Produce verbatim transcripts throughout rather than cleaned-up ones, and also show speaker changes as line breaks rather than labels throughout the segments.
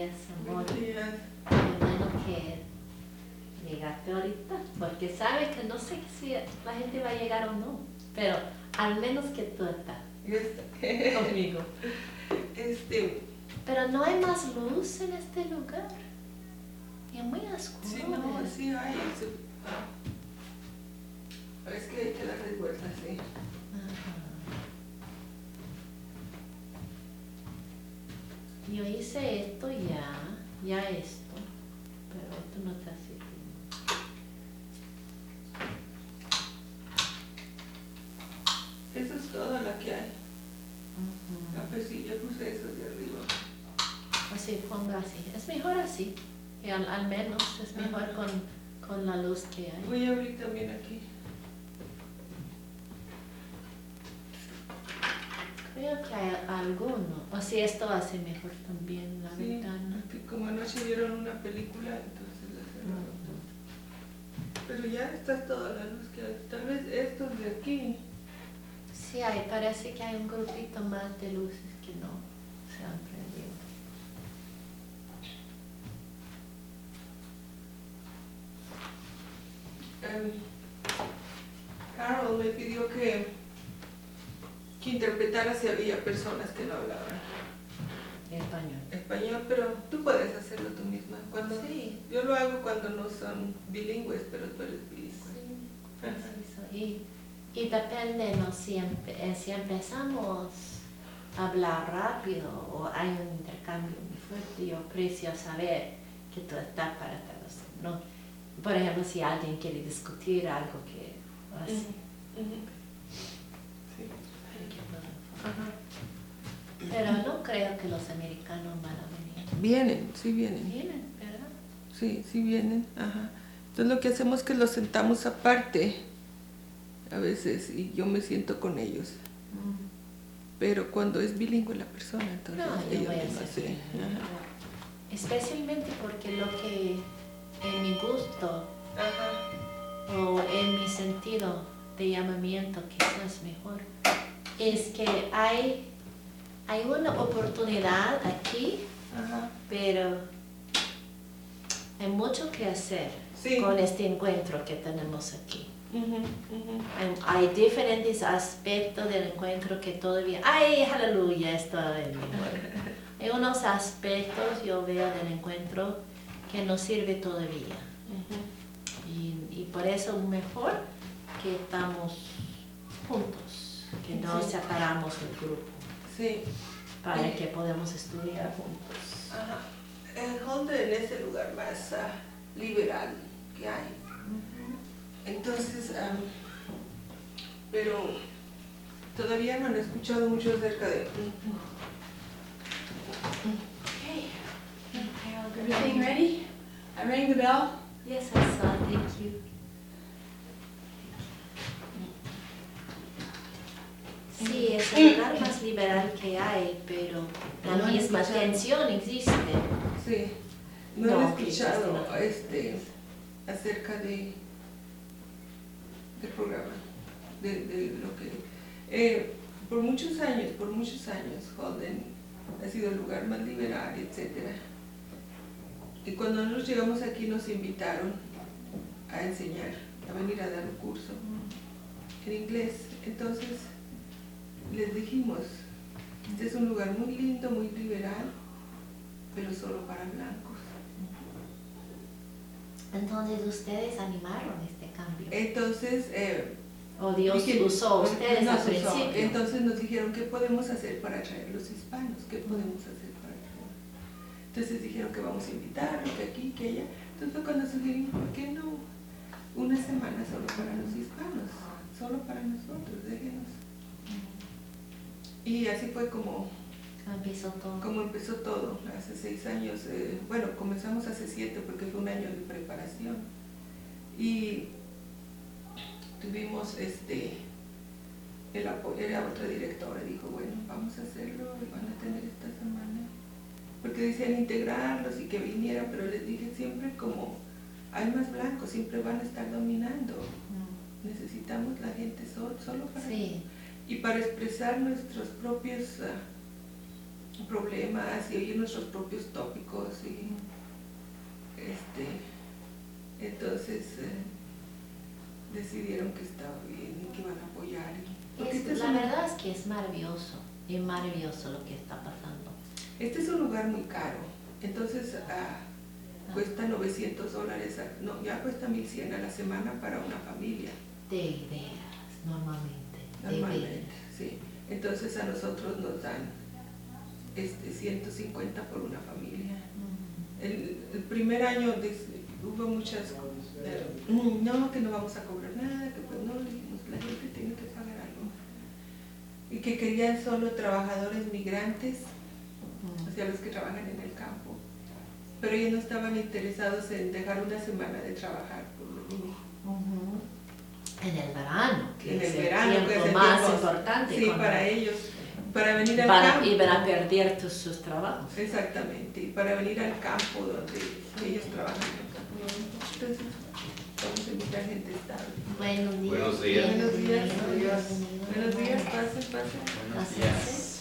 días, amor.
Buenos días.
Qué bueno que llegaste ahorita, porque sabes que no sé si la gente va a llegar o no, pero al menos que tú estás conmigo.
Este,
Pero no hay más luz en este lugar. Es muy oscuro.
sí, no,
¿verdad?
sí hay. sí. Es que hay que darle vueltas, sí.
Ajá. Yo hice esto ya, ya esto, pero esto no está así.
Eso es todo lo que hay.
Ujú.
Ah, pues sí, yo puse eso de arriba.
Así, pongo así. Es mejor así. Y al, al menos es mejor
Ajá.
con, con la luz que hay.
Voy a abrir también aquí.
Creo que hay alguno. O si esto hace mejor también la
Sí,
ventana.
que como anoche vieron una película, entonces la cerraron todo. Pero ya está toda la luz que hay. Tal vez estos de aquí.
Sí, hay, parece que hay un grupito más de luces que no se han prendido.
Um, Carol me pidió que, que interpretara si había personas que no hablaban
Español.
español, pero tú puedes hacerlo tú misma. Cuando,
Sí.
Yo lo hago cuando no son bilingües, pero tú eres bilingüe. Ajá.
Sí, y, y depende, ¿no? Si, empe- eh, si empezamos a hablar rápido o hay un intercambio muy fuerte, yo aprecio saber que tú estás para traducir, ¿no? Por ejemplo, si alguien quiere discutir algo que así.
Ujú, ujú. Sí. Ajá.
Pero no creo que los americanos van a venir.
Vienen, sí vienen.
Vienen, ¿verdad?
Sí, sí vienen. Ajá. Entonces lo que hacemos es que los sentamos aparte a veces y yo me siento con ellos. Pero cuando es bilingüe la persona, entonces
No, yo
ellos
voy a
mismos,
hacer
sí.
bilingüe.
Ajá.
Especialmente porque lo que en mi gusto
Ajá.
o en mi sentido de llamamiento quizás mejor, es que hay, hay una oportunidad aquí,
Ajá.
pero hay mucho que hacer
Sí.
con este encuentro que tenemos aquí.
Ujú, ujú.
Hay, hay diferentes aspectos del encuentro que todavía, ¡ay, aleluya! Esto en mi memoria. Hay unos aspectos, yo veo, del encuentro que nos sirve todavía.
Ujú.
Y, y por eso mejor que estamos juntos, que no
Sí.
separamos el grupo,
Sí.
para
Sí.
que podamos estudiar juntos.
Ajá. El Holden es el lugar más ah, liberal que hay. Entonces, am, pero todavía no han escuchado mucho acerca de...
Okay. Everything ready? I rang the bell.
Yes, I saw, thank you. Sí, es el lugar más liberal que hay, pero
No
la
han
misma
escuchado.
tensión existe.
Sí, no,
No,
han escuchado
quizás no.
este, acerca de, del programa, de, de lo que... eh, por muchos años, por muchos años, Holden ha sido el lugar más liberal, etcétera. Y cuando nosotros llegamos aquí nos invitaron a enseñar, a venir a dar un curso en inglés. Entonces les dijimos, este es un lugar muy lindo, muy liberal, pero solo para blancos.
Entonces ustedes animaron este cambio.
Entonces, eh,
O Dios
dije-
usó a ustedes
nos
al
usó.
principio.
Entonces nos dijeron, ¿qué podemos hacer para atraer a los hispanos? ¿Qué podemos hacer para atraer? Entonces dijeron que vamos a invitarlos, que aquí, que allá. Entonces fue cuando sugerimos, ¿por qué no? Una semana solo para los hispanos, solo para nosotros, déjenos. Y así fue como,
Empezó todo.
como empezó todo, hace seis años. Eh, bueno, comenzamos hace siete porque fue un año de preparación. Y tuvimos este, el apoyo, era otra directora, dijo, bueno, vamos a hacerlo, van a tener esta semana. Porque decían integrarlos y que vinieran, pero les dije siempre como hay más blancos, siempre van a estar dominando.
Mm.
Necesitamos la gente solo, solo para
Sí.
y para expresar nuestros propios uh, problemas y oír nuestros propios tópicos y este entonces eh, decidieron que estaba bien y que iban a apoyar y, porque
Es-
este es
la
un-
verdad es que es maravilloso, es maravilloso lo que está pasando.
este es un lugar muy caro, entonces ah, cuesta novecientos dólares, a- no, ya cuesta mil cien a la semana para una familia.
De veras, normalmente. De
Normalmente,
veras.
sí. Entonces a nosotros nos dan este, ciento cincuenta por una familia.
Mm.
El, el primer año des- hubo muchas eh, no, que no vamos a cobrar nada, que pues no, dijimos, la gente tiene que pagar algo. Y que querían solo trabajadores migrantes, o sea, los que trabajan en el campo. Pero ellos no estaban interesados en dejar una semana de trabajar por lo mínimo.
Ujú. En el verano, que
En
es
el verano,
tiempo
que es el
más
tiempo-
importante.
Sí,
cuando
para ellos, para venir al
van a-
campo.
y van a perder tus, sus trabajos.
Exactamente, y para venir al campo donde ellos trabajan en el campo. Entonces, vamos a invitar gente estable.
Buenos días.
Buenos días.
Buenos días.
Bienvenidos.
Buenos días, pasen, pasen.
Buenos
Así
días.
es.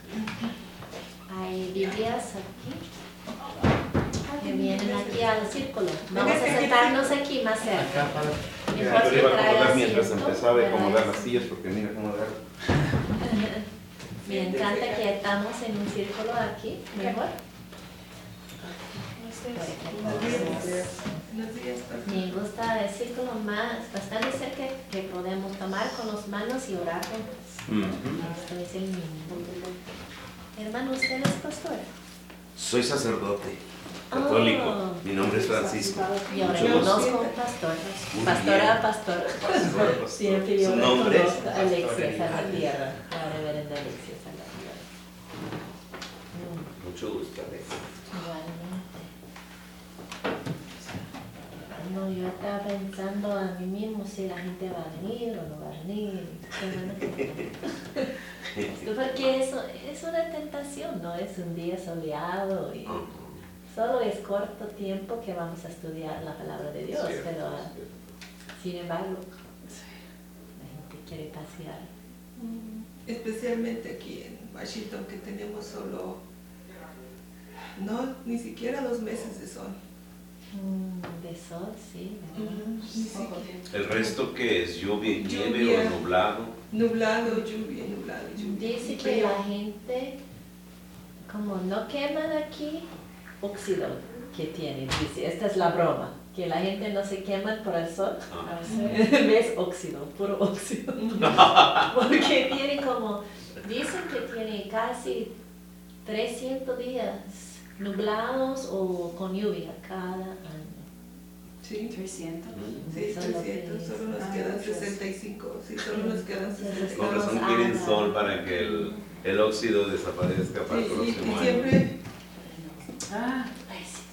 Hay Biblias aquí que vienen aquí al círculo. Vamos a sentarnos aquí más cerca.
Acá para.
Mejor
Yo
que
le iba a
traiga
acomodar mientras
asiento,
empezaba a
¿verdad?
acomodar las sillas porque mira cómo agarra.
Me encanta que estamos en un círculo aquí, mejor.
Buenos días. Buenos días, pasen.
Me gusta el círculo más, bastante cerca que podemos tomar con las manos y orar juntos. Esto es el mínimo. Hermano, ¿usted es pastor?
Soy sacerdote católico.
Oh.
Mi nombre es Francisco.
Yo
Mucho
reconozco
gusto.
un pastor.
Muy
Pastora
bien.
a pastor.
Pastor, pastor.
Siempre yo
Su nombre es
reconozco a Alexia
Pastor
Salvatierra, la reverenda Alexia Salvatierra. Mm,
Mucho gusto, Alex.
Igualmente. No, yo estaba pensando a mí mismo si la gente va a venir o no va a venir. Qué bueno que no. Porque eso es una tentación, ¿no? Es un día soleado y solo es corto tiempo que vamos a estudiar la palabra de Dios,
Cierto,
pero ah,
cierto.
sin embargo, la gente quiere pasear.
Especialmente aquí en Washington, que tenemos solo, no, ni siquiera dos meses de sol.
Mm, de sol, sí, ¿verdad?
Ni siquiera.
¿El resto qué es? ¿Lluvia, nieve
Lluvia.
o nublado?
Nublado, lluvia, nublado, lluvia.
Dice que la gente, como no queman aquí, óxido que tienen, dice, esta es la broma, que la gente no se quema por el sol,
Ah.
ves óxido, puro óxido, porque tiene como, dicen que tiene casi trescientos días nublados o con lluvia cada año.
Sí,
trescientos.
Mm.
sí,
Solo
trescientos,
que-
solo nos
Ah,
quedan
pues.
sesenta y cinco, sí, solo nos quedan
Entonces,
sesenta y
Con
cinco.
razón
Estamos
quieren
a-
sol para que el, el óxido desaparezca para el
Y, y-
próximo
y
año.
siempre,
Ah,
Ay, sí.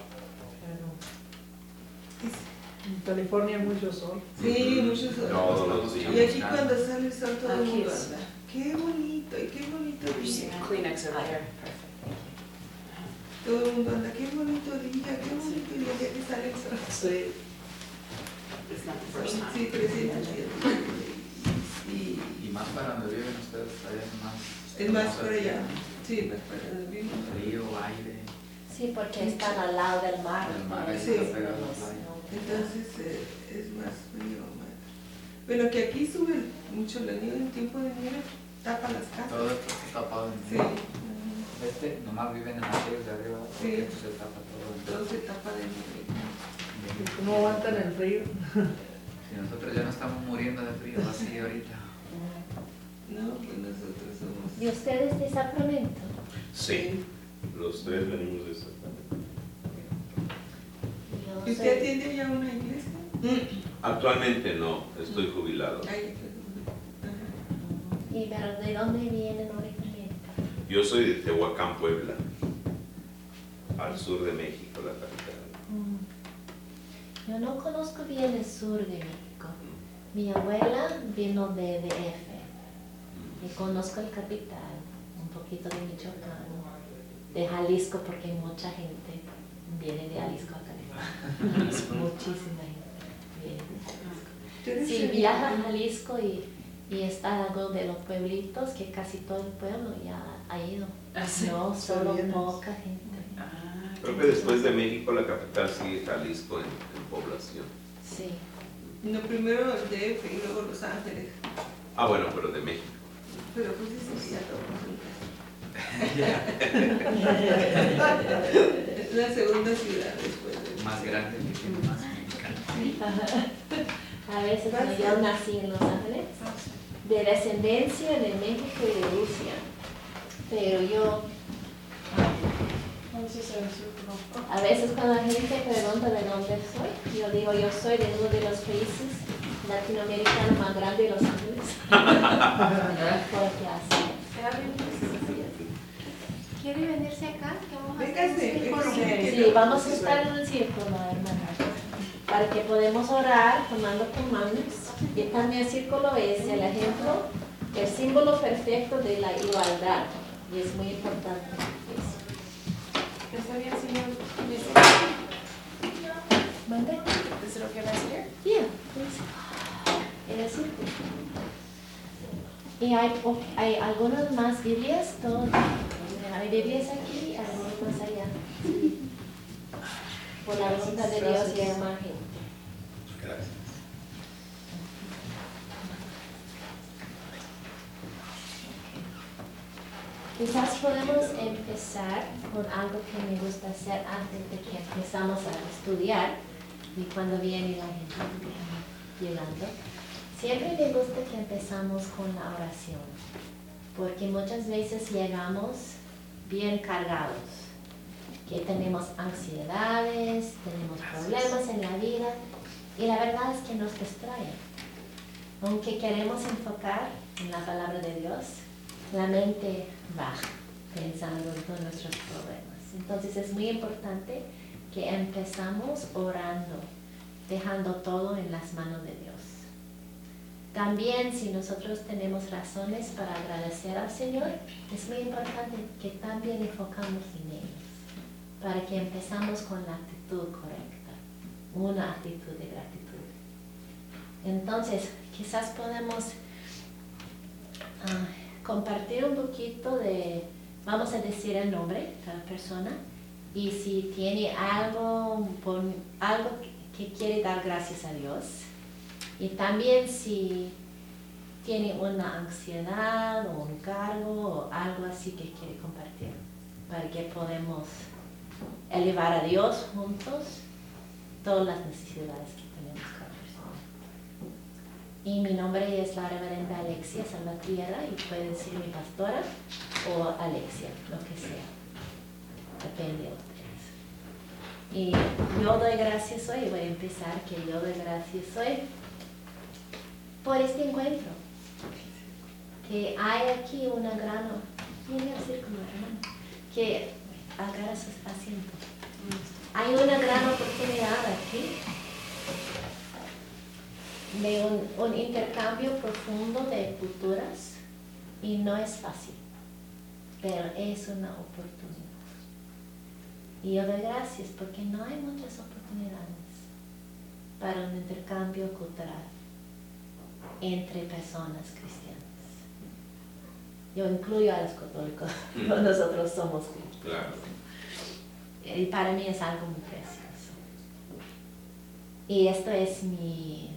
En California hay mucho sol.
sí,
Ujú.
muchos sol.
Todos los días.
Y aquí cuando sale el sol todo el
Aquí
mundo
es-
anda. Qué bonito, y qué bonito día.
Kleenex over there.
Todo el mundo anda, qué bonito día, qué bonito día, ya que sale el sol.
Sí.
It's not the first time.
Sí, trescientos y,
Y más para donde viven ustedes, allá es más.
y es más para allá. Sí, más para allá. bien.
Frío, aire,
Sí, porque están al lado del mar.
el mar ahí
Sí.
está pegado a la playa.
Entonces eh, es más frío. Más. Bueno, que aquí sube mucho la nieve en tiempo de nieve, tapa las casas.
Todo esto está tapado en
Sí,
Este nomás viven en las ríos de arriba, porque
Sí.
esto se tapa todo.
todo se tapa de nieve.
¿Cómo aguantan el frío?
Si nosotros ya no estamos muriendo de frío así ahorita.
No, pues nosotros somos.
¿Y ustedes de Sacramento?
Sí, los tres venimos de Sacramento.
Yo
¿Y usted
soy-
atiende ya una iglesia?
Actualmente no, estoy jubilado.
Ay, ajá.
¿Y pero de dónde vienen originalmente?
Yo soy de Tehuacán, Puebla, al sur de México, la capital.
Yo no conozco bien el sur de México. Mi abuela vino de D F y conozco el capital, un poquito de Michoacán, de Jalisco porque mucha gente viene de Jalisco a California. Muchísima gente viene de Jalisco.
¿Ustedes
Sí,
se-
viaja a Jalisco y, y está algo de los pueblitos que casi todo el pueblo ya ha ido.
Ah, sí.
No, solo
Bien.
poca gente.
Ah,
Creo que después de México la capital sigue Jalisco en, en población.
Sí.
No, primero el D F y luego Los Ángeles.
Ah, bueno, pero de México.
Pero pues sí, sí, ya todos. Es la segunda ciudad después de...
Más grande que tiene más mexicanos.
A veces cuando yo nací en Los Ángeles, de descendencia de México y de Rusia, pero yo, a veces cuando la gente pregunta de dónde soy, yo digo yo soy de uno de los países latinoamericanos más grandes de Los Ángeles. Porque así.
¿Quiere venirse acá? Que vamos a hacer un
Véngase,
círculo.
véngase.
Sí, vamos a estar en un círculo, hermana, para que podamos orar tomando comandos. Y también el círculo es el ejemplo, el símbolo perfecto de la igualdad. Y es muy importante eso.
¿Está bien, señor?
¿Mande?
¿Es lo que va a hacer?
Yeah, please. En el círculo. Y hay, po- hay algunas más Biblias, todo. Hay Biblias aquí y algunas más allá. Por la voluntad de Dios y hay más gente.
Gracias.
Quizás podemos empezar con algo que me gusta hacer antes de que empezamos a estudiar y cuando viene la gente llegando. Siempre me gusta que empezamos con la oración, porque muchas veces llegamos bien cargados, que tenemos ansiedades, tenemos problemas en la vida y la verdad es que nos distraen. Aunque queremos enfocar en la palabra de Dios, la mente va pensando en todos nuestros problemas. Entonces es muy importante que empezamos orando, dejando todo en las manos de Dios. También si nosotros tenemos razones para agradecer al Señor, es muy importante que también enfocamos en ellos, para que empezamos con la actitud correcta, una actitud de gratitud. Entonces, quizás podemos ah, compartir un poquito de, vamos a decir el nombre de cada persona, y si tiene algo, por, algo que quiere dar gracias a Dios, y también si tiene una ansiedad o un cargo o algo así que quiere compartir, para que podamos elevar a Dios juntos todas las necesidades que tenemos cada persona. Y mi nombre es la reverenda Alexia Salvatierra y puede decir mi pastora o Alexia, lo que sea. Depende de ustedes. Y yo doy gracias hoy, voy a empezar que yo doy gracias hoy por este encuentro. Que hay aquí una gran, viene al círculo, hermano, que agarra sus asientos. Hay una gran oportunidad aquí de un, un intercambio profundo de culturas y no es fácil, pero es una oportunidad. Y yo doy gracias porque no hay muchas oportunidades para un intercambio cultural entre personas cristianas. Yo incluyo a los católicos,
Mm.
nosotros somos cristianos.
Claro.
Y para mí es algo muy precioso. Y esto es mi,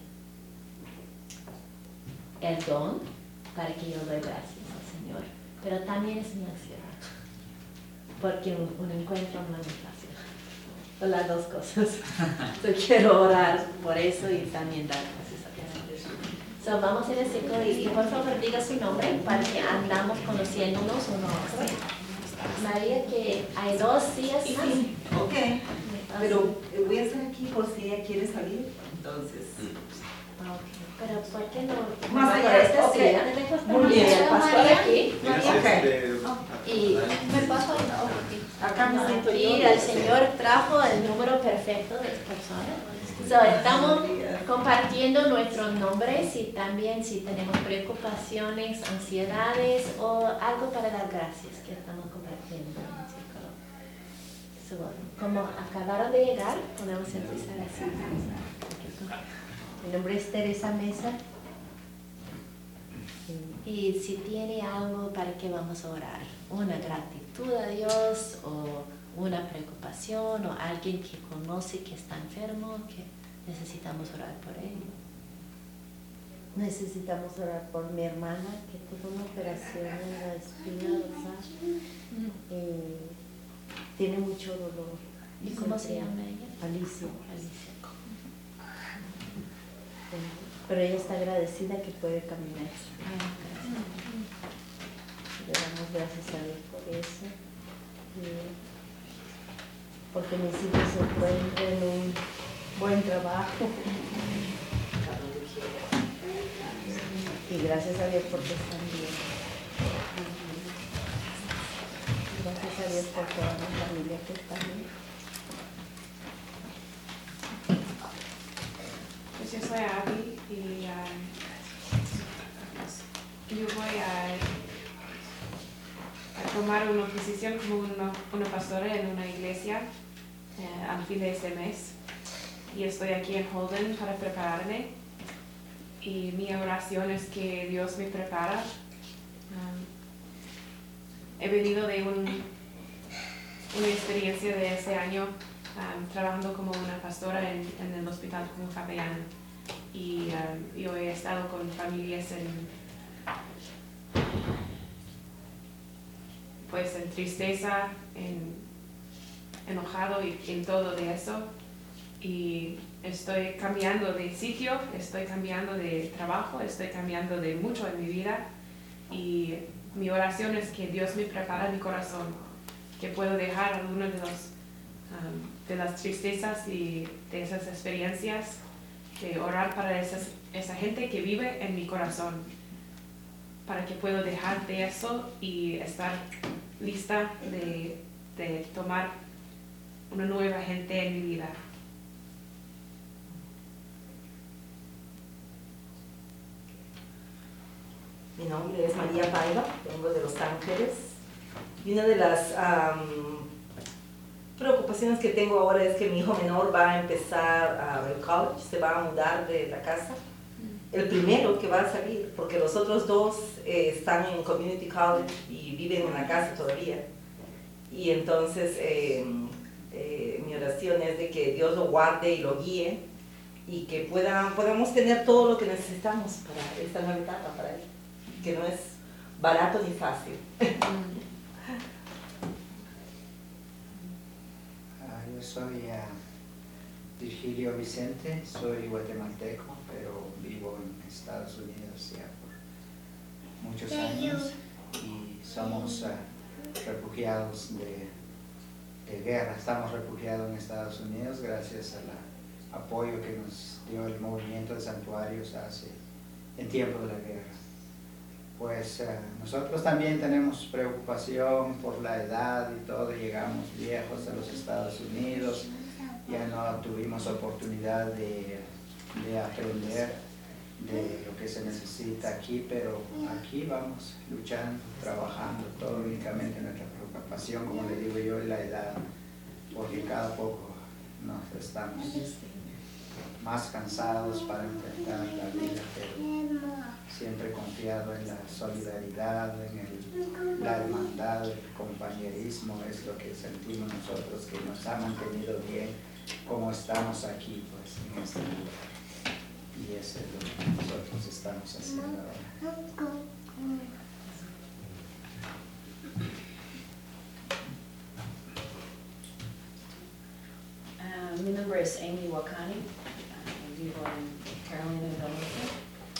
el don para que yo doy gracias al Señor. Pero también es mi ansiedad, porque un, un encuentro no es muy fácil. Son las dos cosas. Yo quiero orar por eso y también dar gracias a Dios. So, vamos en el ciclo y, y por favor diga su nombre para que andamos conociéndonos uno a otro. María, que hay dos días
Sí,
más.
sí, ok, pero eh, voy a estar aquí por si ella quiere salir, entonces.
Ah, ok. Pero ¿por qué no?
Más
por
allá,
esta
ok.
silla, tenemos
Muy bien.
el pastor
María.
aquí.
¿Tienes
Ok.
este?
Y
Me paso ahí, no, porque
Acá me siento yo.
aquí el Señor trajo el número perfecto de personas. So, estamos compartiendo nuestros nombres y también si tenemos preocupaciones, ansiedades o algo para dar gracias que estamos compartiendo en el círculo. So, como acabaron de llegar, podemos empezar así. Mi nombre es Teresa Mesa. Y si tiene algo para que vamos a orar. una gratitud a Dios o una preocupación o alguien que conoce que está enfermo, que necesitamos orar por él.
Necesitamos orar por mi hermana que tuvo una operación en la espina dorsal. Eh, tiene mucho dolor.
¿Y cómo se llama ella?
Alicia.
Alicia.
Pero ella está agradecida que puede caminar.
Ah, gracias.
Le damos gracias a Dios por eso. Y porque mis hijos se encuentran en un buen trabajo. Y gracias a Dios porque están bien. Gracias a Dios por toda la familia que está bien.
Pues yo soy Abby y um, yo voy a, a tomar una posición como una, una pastora en una iglesia eh, al fin de este mes. Y estoy aquí en Holden para prepararme. Y mi oración es que Dios me prepara. Um, he venido de un, una experiencia de ese año um, trabajando como una pastora en, en el hospital como capellana. Y um, yo he estado con familias en, pues, en tristeza, en enojado y en todo de eso. Y estoy cambiando de sitio, estoy cambiando de trabajo, estoy cambiando de mucho en mi vida y mi oración es que Dios me prepare mi corazón, que puedo dejar algunas de, los, um, de las tristezas y de esas experiencias, de orar para esas, esa gente que vive en mi corazón, para que puedo dejar de eso y estar lista de, de tomar una nueva gente en mi vida.
Mi nombre es María Paiva, vengo de Los Ángeles. Y una de las um, preocupaciones que tengo ahora es que mi hijo menor va a empezar a el college, se va a mudar de la casa. El primero que va a salir, porque los otros dos eh, están en community college y viven en la casa todavía. Y entonces eh, eh, mi oración es de que Dios lo guarde y lo guíe y que pueda, podamos tener todo lo que necesitamos para esta nueva etapa para él, que no es barato ni fácil.
Ah, yo soy uh, Virgilio Vicente, soy guatemalteco, pero vivo en Estados Unidos ya por muchos años y somos uh, refugiados de, de guerra. Estamos refugiados en Estados Unidos gracias al apoyo que nos dio el movimiento de santuarios hace, en tiempo de la guerra. Pues uh, nosotros también tenemos preocupación por la edad y todo, llegamos viejos a los Estados Unidos, ya no tuvimos oportunidad de, de aprender de lo que se necesita aquí, pero aquí vamos luchando, trabajando, todo únicamente nuestra preocupación, como le digo yo, es la edad, porque cada poco nos estamos más cansados para enfrentar la vida, pero siempre confiado en la solidaridad, en el, la hermandad, el compañerismo, es lo que sentimos nosotros que nos ha mantenido bien como estamos aquí, pues, en este lugar. Y eso es lo que nosotros estamos haciendo ahora.
Uh, mi nombre es Amy Wakani, uh, vivo en Carolina del Norte.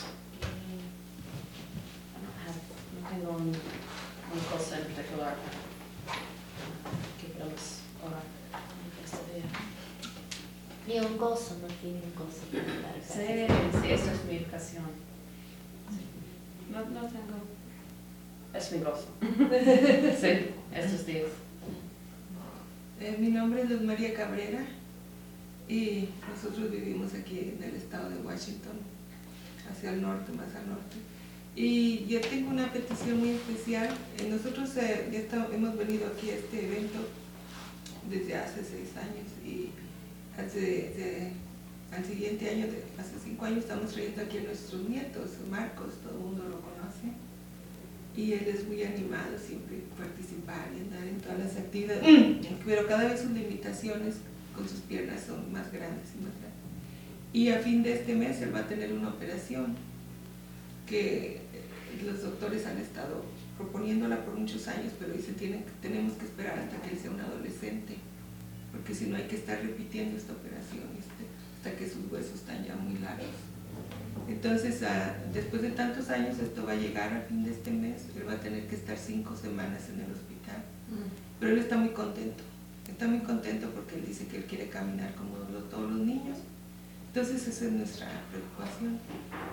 No tengo un, un cosa en particular que queremos orar en este día.
Ni un gozo, no tiene un gozo para dar
Sí,
gracias.
sí, esa es mi ocasión. Sí. No, no tengo. Es mi gozo. Sí, estos días.
Eh, mi nombre es Luz María Cabrera y nosotros vivimos aquí en el estado de Washington, hacia el norte, más al norte. Y yo tengo una petición muy especial. Eh, nosotros eh, ya estamos, hemos venido aquí a este evento desde hace seis años y hace, de, al siguiente año, de, hace cinco años, estamos trayendo aquí a nuestros nietos, Marcos, todo el mundo lo conoce. y él es muy animado siempre a participar y andar en todas las actividades, pero cada vez sus limitaciones con sus piernas son más grandes y más grandes. Y a fin de este mes él va a tener una operación que los doctores han estado proponiéndola por muchos años, pero dicen tienen, tenemos que esperar hasta que él sea un adolescente, porque si no hay que estar repitiendo esta operación este, hasta que sus huesos están ya muy largos. Entonces, ah, después de tantos años, esto va a llegar a fin de este mes, él va a tener que estar cinco semanas en el hospital, pero él está muy contento, está muy contento porque él dice que él quiere caminar como lo, todos los niños. Entonces esa es nuestra preocupación.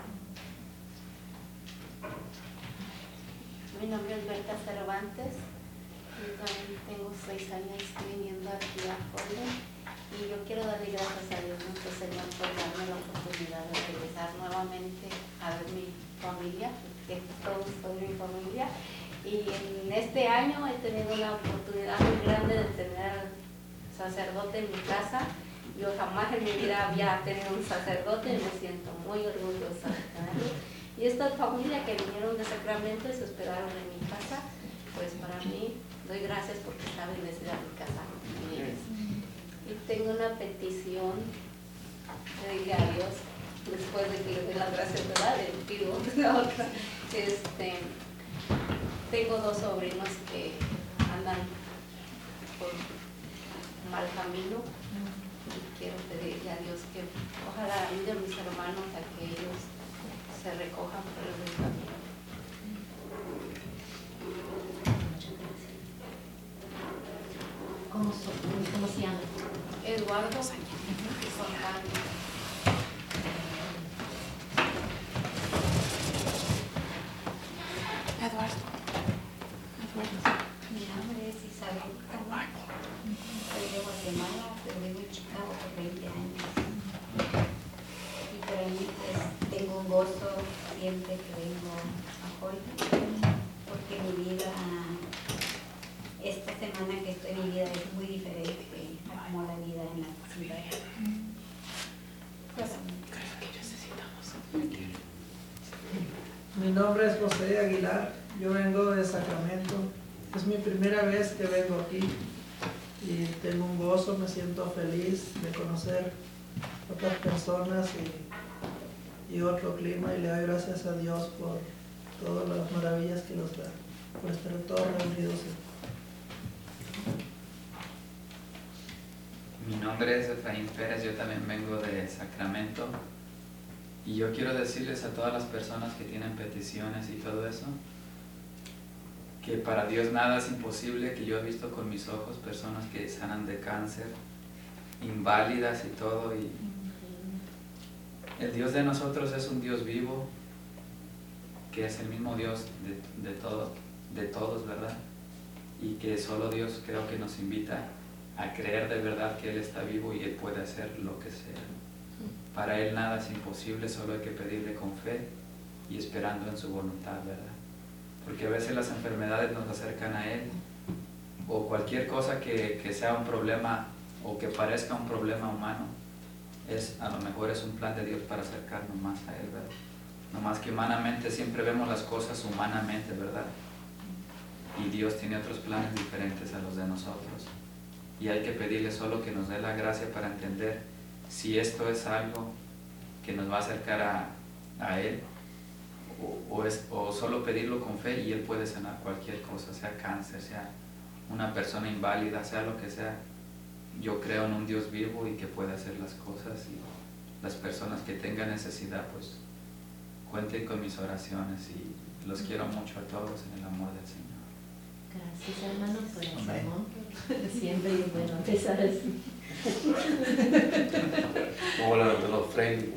Mi nombre es Berta Cervantes, yo también tengo seis años viniendo aquí a Holden y yo quiero darle gracias a Dios nuestro Señor por darme la oportunidad de regresar nuevamente a ver mi familia, que todos son mi familia, y en este año he tenido una oportunidad muy grande de tener sacerdote en mi casa. Yo jamás en mi vida había tenido un sacerdote y me siento muy orgullosa de tenerlo. Y esta familia que vinieron de Sacramento y se hospedaron en mi casa, pues para mí, doy gracias porque está bendecida mi casa. Y tengo una petición, le dije a Dios, después de que le dé las gracias, ¿verdad? Le pido la otra. Este, tengo dos sobrinos que andan por mal camino. Y quiero pedirle a Dios que ojalá ayude a mis hermanos a que ellos se recojan por el buen camino. Muchas gracias. ¿Cómo, so, ¿Cómo se llama? Eduardo y Juan Carlos. Eduardo. Eduardo. Mi nombre es Isabel Camargo. Soy de Guatemala, pero vivo en Chicago por veinte años. Y para mí pues, tengo un gozo siempre que vengo a Holden, porque mi vida, esta semana que estoy en mi vida es muy diferente a como la vida en la ciudad. Pues,
mi nombre es José Aguilar, yo vengo de Sacramento. Es mi primera vez que vengo aquí y tengo un gozo, me siento feliz de conocer otras personas y, y otro clima, y le doy gracias a Dios por todas las maravillas que nos da, por estar todos reunidos.
Mi nombre es Efraín Pérez, yo también vengo de Sacramento y yo quiero decirles a todas las personas que tienen peticiones y todo eso, que para Dios nada es imposible, que yo he visto con mis ojos personas que sanan de cáncer, inválidas y todo, y el Dios de nosotros es un Dios vivo, que es el mismo Dios de, de, todo, de todos, ¿verdad? Y que solo Dios creo que nos invita a creer de verdad que Él está vivo y Él puede hacer lo que sea. Para Él nada es imposible, solo hay que pedirle con fe y esperando en su voluntad, ¿verdad? Porque a veces las enfermedades nos acercan a Él, o cualquier cosa que, que sea un problema o que parezca un problema humano, es, a lo mejor es un plan de Dios para acercarnos más a Él, ¿verdad? No más que humanamente siempre vemos las cosas humanamente, ¿verdad? Y Dios tiene otros planes diferentes a los de nosotros. Y hay que pedirle solo que nos dé la gracia para entender si esto es algo que nos va a acercar a, a Él, O, o, es, o solo pedirlo con fe y Él puede sanar cualquier cosa, sea cáncer, sea una persona inválida, sea lo que sea. Yo creo en un Dios vivo y que puede hacer las cosas, y las personas que tengan necesidad pues cuenten con mis oraciones, y los quiero mucho a todos en el amor del Señor.
Gracias, hermano, por el sermón. Siempre es bueno empezar así.
Hola, los friends.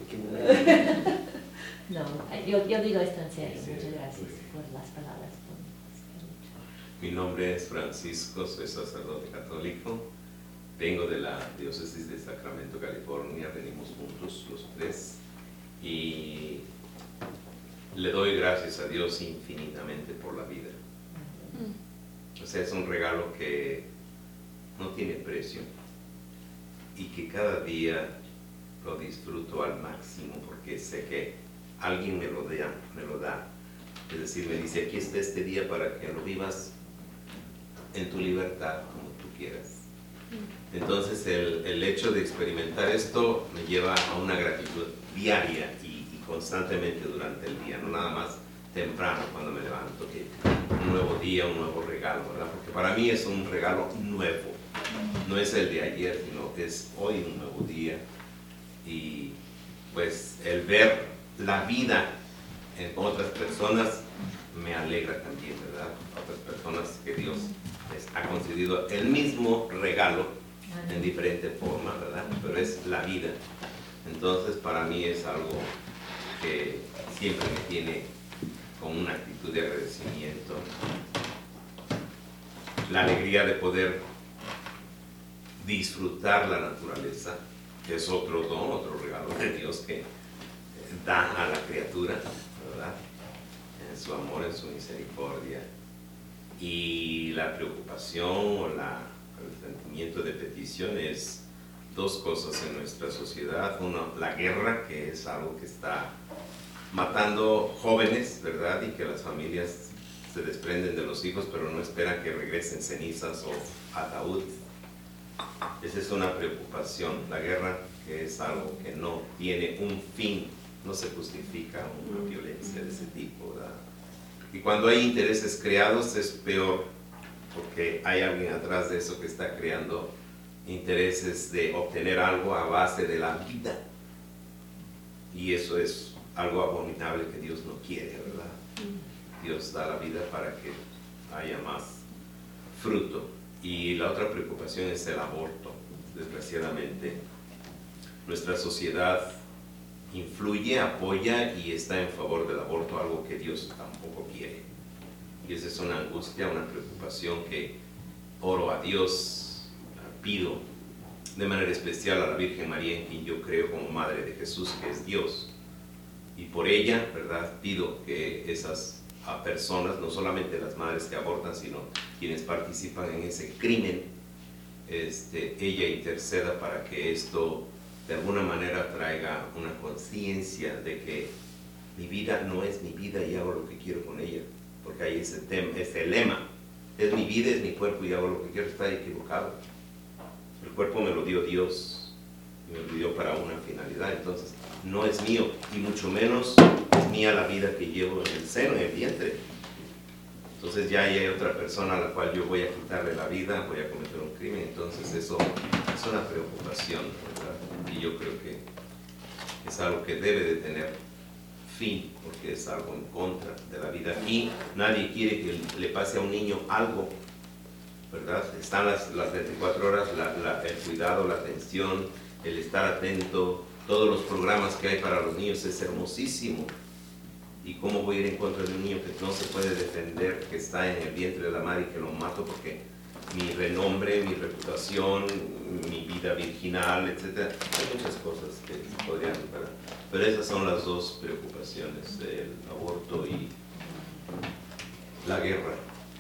No, yo, yo digo esto en serio. Muchas gracias por las palabras.
Mi nombre es Francisco, soy sacerdote católico. Vengo de la diócesis de Sacramento, California. Venimos juntos los tres y le doy gracias a Dios infinitamente por la vida. O sea, es un regalo que no tiene precio y que cada día lo disfruto al máximo porque sé que alguien me lo da, me lo da Es decir, me dice, aquí está este día para que lo vivas en tu libertad, como tú quieras. Entonces el, el hecho de experimentar esto me lleva a una gratitud diaria y, y constantemente durante el día, no nada más temprano cuando me levanto, que un nuevo día, un nuevo regalo, ¿verdad? Porque para mí es un regalo nuevo, no es el de ayer, sino es hoy un nuevo día. Y pues el ver la vida en otras personas me alegra también, ¿verdad? Otras personas que Dios les ha concedido el mismo regalo en diferente forma, ¿verdad? Pero es la vida. Entonces para mí es algo que siempre me tiene con una actitud de agradecimiento. La alegría de poder disfrutar la naturaleza, que es otro don, otro regalo de Dios que da a la criatura, ¿verdad? En su amor, en su misericordia. Y la preocupación o la, el sentimiento de petición es dos cosas en nuestra sociedad. Uno, la guerra, que es algo que está matando jóvenes, ¿verdad? Y que las familias se desprenden de los hijos, pero no esperan que regresen cenizas o ataúd. Esa es una preocupación. La guerra, que es algo que no tiene un fin, no se justifica una violencia de ese tipo, ¿verdad? Y cuando hay intereses creados es peor, porque hay alguien atrás de eso que está creando intereses de obtener algo a base de la vida. Y eso es algo abominable que Dios no quiere, ¿verdad? Dios da la vida para que haya más fruto. Y la otra preocupación es el aborto. Desgraciadamente, nuestra sociedad influye, apoya y está en favor del aborto, algo que Dios tampoco quiere. Y esa es una angustia, una preocupación que oro a Dios, pido de manera especial a la Virgen María, en quien yo creo como Madre de Jesús, que es Dios. Y por ella, ¿verdad?, pido que esas a personas, no solamente las madres que abortan, sino quienes participan en ese crimen, este, ella interceda para que esto de alguna manera traiga una conciencia de que mi vida no es mi vida y hago lo que quiero con ella, porque hay ese, tema, ese lema, es mi vida, es mi cuerpo y hago lo que quiero. Está equivocado. El cuerpo me lo dio Dios, me lo dio para una finalidad, entonces no es mío, y mucho menos es mía la vida que llevo en el seno, en el vientre. Entonces ya hay otra persona a la cual yo voy a quitarle la vida, voy a cometer un crimen. Entonces eso es una preocupación, ¿verdad? Y yo creo que es algo que debe de tener fin, porque es algo en contra de la vida. Y nadie quiere que le pase a un niño algo, ¿verdad? Están las, las veinticuatro horas, la, la, el cuidado, la atención, el estar atento, todos los programas que hay para los niños es hermosísimo. ¿Y cómo voy a ir en contra de un niño que no se puede defender, que está en el vientre de la madre y que lo mato porque mi renombre, mi reputación, mi vida virginal, etcétera? Hay muchas cosas que podrían, ¿verdad? Pero esas son las dos preocupaciones, el aborto y la guerra.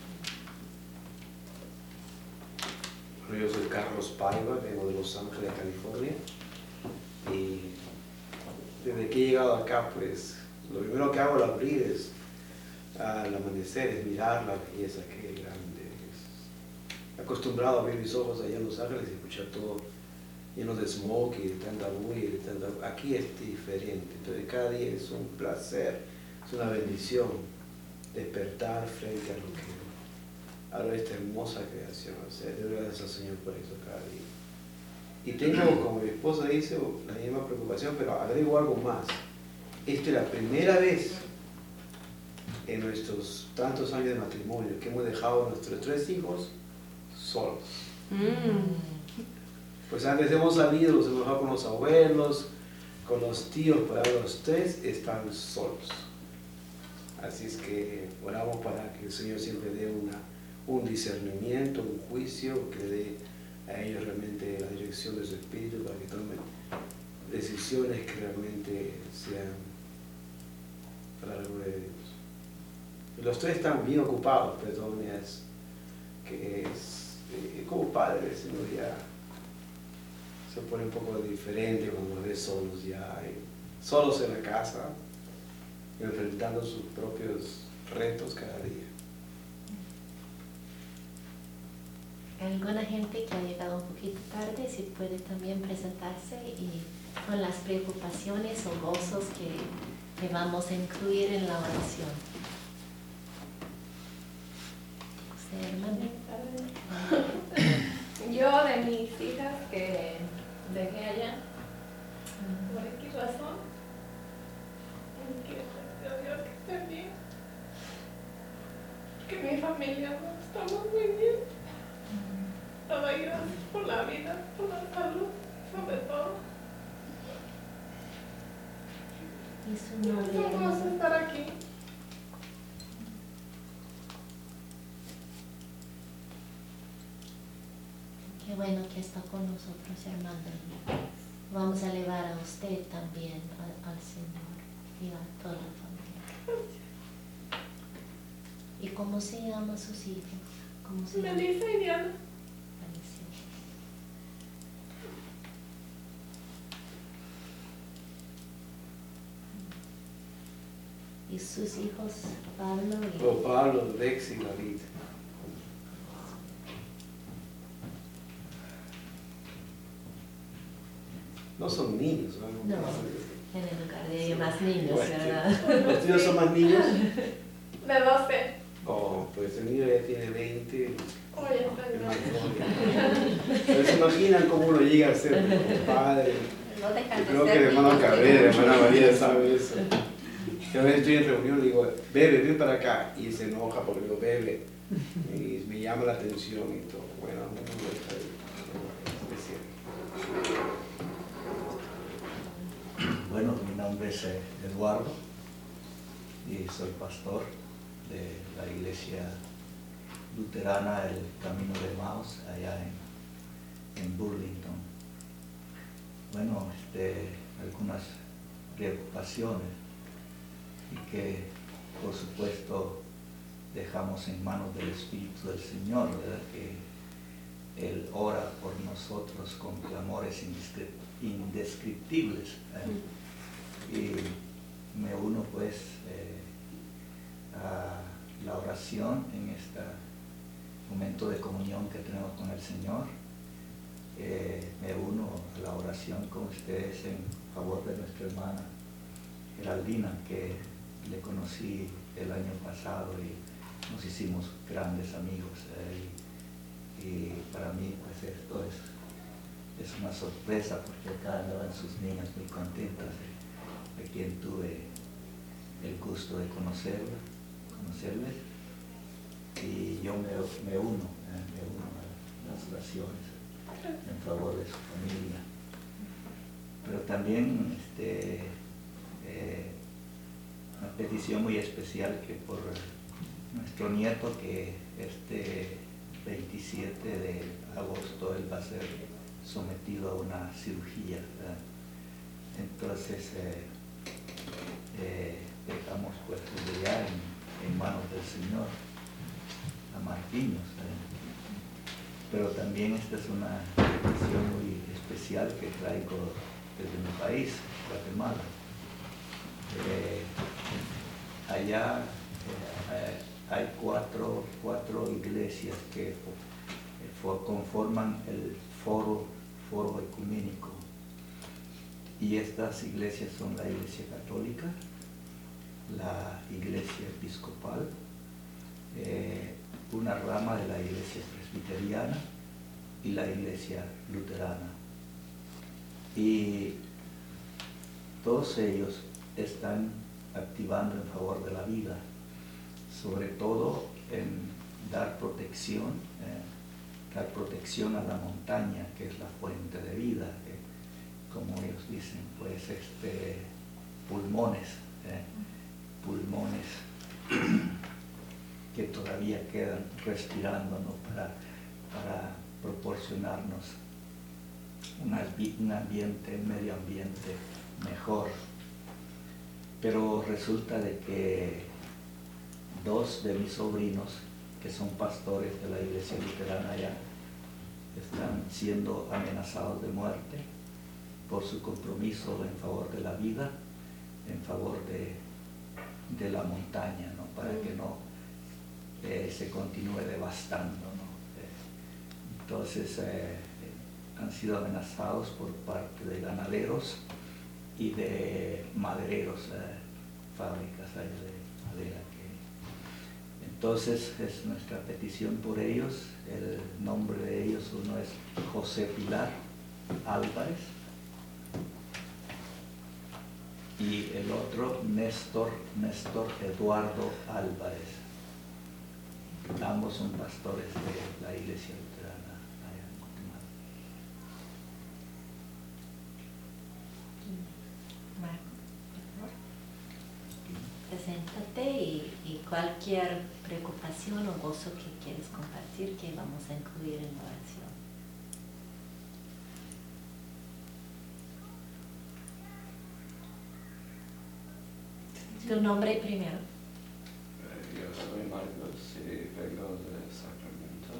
Bueno, yo soy Carlos Paiva, vengo de Los Ángeles, California, y desde que he llegado acá, pues lo primero que hago al abrir es, al amanecer, es mirar la belleza que es grande. Es acostumbrado a abrir mis ojos allá en Los Ángeles y escuchar todo lleno de smoke y de tanta bulla y de tanta... Aquí es diferente, entonces cada día es un placer, es una bendición despertar frente a lo que, a esta hermosa creación. O sea, doy gracias al Señor por eso cada día. Y tengo, como mi esposa dice, la misma preocupación, pero agrego algo más. Esta es la primera vez en nuestros tantos años de matrimonio que hemos dejado a nuestros tres hijos solos. Mm. Pues antes hemos salido, los hemos dejado con los abuelos, con los tíos, pero ahora los tres están solos. Así es que oramos para que el Señor siempre dé una, un discernimiento, un juicio, que dé a ellos realmente la dirección de su espíritu para que tomen decisiones que realmente sean para la gloria de Dios. Y los tres están bien ocupados, pero de todas maneras, que es eh, como padres, sino ya se pone un poco diferente cuando los ves solos ya, eh, solos en la casa, enfrentando sus propios retos cada día.
Alguna gente que ha llegado un poquito tarde, si puede también presentarse y con las preocupaciones o gozos que, que vamos a incluir en la oración. ¿Usted, hermana?
Yo de mis hijas que dejé allá, por X razón, que gracias a Dios que estén bien, que mi familia no estamos muy bien. Doy gracias por la vida, por la salud, sobre todo.
Y su nombre,
Vamos a
hermana.
estar aquí.
Qué bueno que está con nosotros, hermana. Vamos a elevar a usted también al, al Señor y a toda la familia. ¿Y cómo se llaman sus hijos? ¿Cómo se llaman?
Melissa y Diana.
Y sus hijos, Pablo y...
Oh, Pablo, Lex y David. No son niños, ¿no?
No, en el lugar de ellos más niños,
Bueno,
¿verdad?
¿Los tuyos son más niños?
De doce.
Oh, pues el mío ya tiene veinte.
Oye, está
El más
grande.
joven. Pero se imaginan cómo uno llega a ser padre.
No dejan
Yo
de
creo que
ser
el hermano
niños,
Cabrera,
pero-
hermana María sabe eso. Que a veces estoy en reunión y digo, bebe, ven para acá. Y se enoja porque digo, bebe. Y me llama la atención y todo. Bueno, no me gusta especial.
Bueno, mi nombre es eh, Eduardo y soy pastor de la iglesia luterana El Camino de Emmaus allá en, en Burlington. Bueno, este, algunas preocupaciones y que por supuesto dejamos en manos del Espíritu del Señor, ¿verdad? Que Él ora por nosotros con clamores indescri- indescriptibles. ¿eh? Y me uno pues eh, a la oración en este momento de comunión que tenemos con el Señor. Eh, me uno a la oración con ustedes en favor de nuestra hermana Geraldina, que le conocí el año pasado y nos hicimos grandes amigos. Eh, y, y para mí pues esto es, es una sorpresa porque acá andaban sus niñas muy contentas de, de quien tuve el gusto de conocerla, conocerles. Y yo me, me uno, eh, me uno a las oraciones en favor de su familia. Pero también este, eh, una petición muy especial que por nuestro nieto, que este veintisiete de agosto él va a ser sometido a una cirugía, ¿verdad? Entonces eh, eh, dejamos pues desde ya en, en manos del Señor a Marquinhos, ¿verdad? Pero también esta es una petición muy especial que traigo desde mi país, Guatemala. Eh, allá eh, hay cuatro, cuatro iglesias que for, conforman el foro, foro ecuménico. Y estas iglesias son la Iglesia Católica, la Iglesia Episcopal, eh, una rama de la Iglesia Presbiteriana y la Iglesia Luterana. Y todos ellos están activando en favor de la vida, sobre todo en dar protección, eh, dar protección a la montaña, que es la fuente de vida, eh, como ellos dicen, pues este, pulmones, eh, pulmones que todavía quedan respirando, ¿no? para, para proporcionarnos un, un ambiente, un medio ambiente mejor. Pero resulta de que dos de mis sobrinos, que son pastores de la iglesia luterana allá, están siendo amenazados de muerte por su compromiso en favor de la vida, en favor de de la montaña, ¿no? Para que no eh, se continúe devastando, ¿no? Eh, entonces eh, han sido amenazados por parte de ganaderos y de madereros, eh, fábricas ahí de madera. Que, entonces es nuestra petición por ellos. El nombre de ellos, uno es José Pilar Álvarez y el otro Néstor, Néstor Eduardo Álvarez. Ambos son pastores de la iglesia luterana allá en Guatemala.
Preséntate y, y cualquier preocupación o gozo que quieres compartir que vamos a incluir en la oración. Tu nombre primero.
Yo soy Marcos y vengo de Sacramento.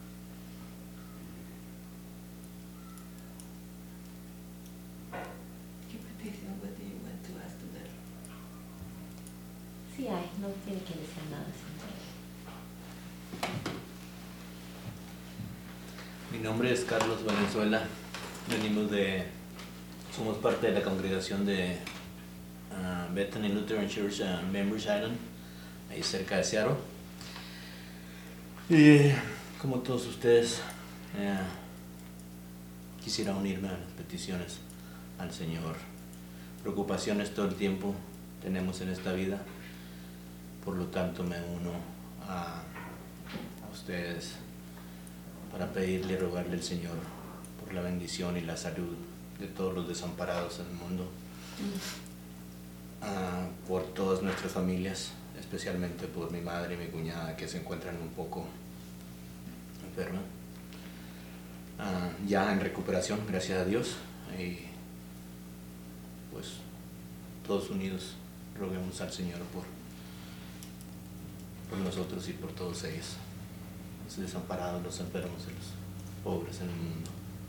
¿Qué petición what do you want to ask to them?
Sí hay, no tiene que decir nada.
Mi nombre es Carlos Valenzuela. Venimos de, somos parte de la congregación de uh, Bethany Lutheran Church uh, Members Island, ahí cerca de Seattle. Y como todos ustedes, eh, quisiera unirme a las peticiones al Señor. Preocupaciones todo el tiempo tenemos en esta vida, por lo tanto me uno a, a ustedes para pedirle y rogarle al Señor por la bendición y la salud de todos los desamparados en el mundo, uh, por todas nuestras familias, especialmente por mi madre y mi cuñada que se encuentran un poco enfermas, uh, ya en recuperación, gracias a Dios, y pues todos unidos roguemos al Señor por, por nosotros y por todos ellos, los desamparados, los enfermos y los pobres en el mundo.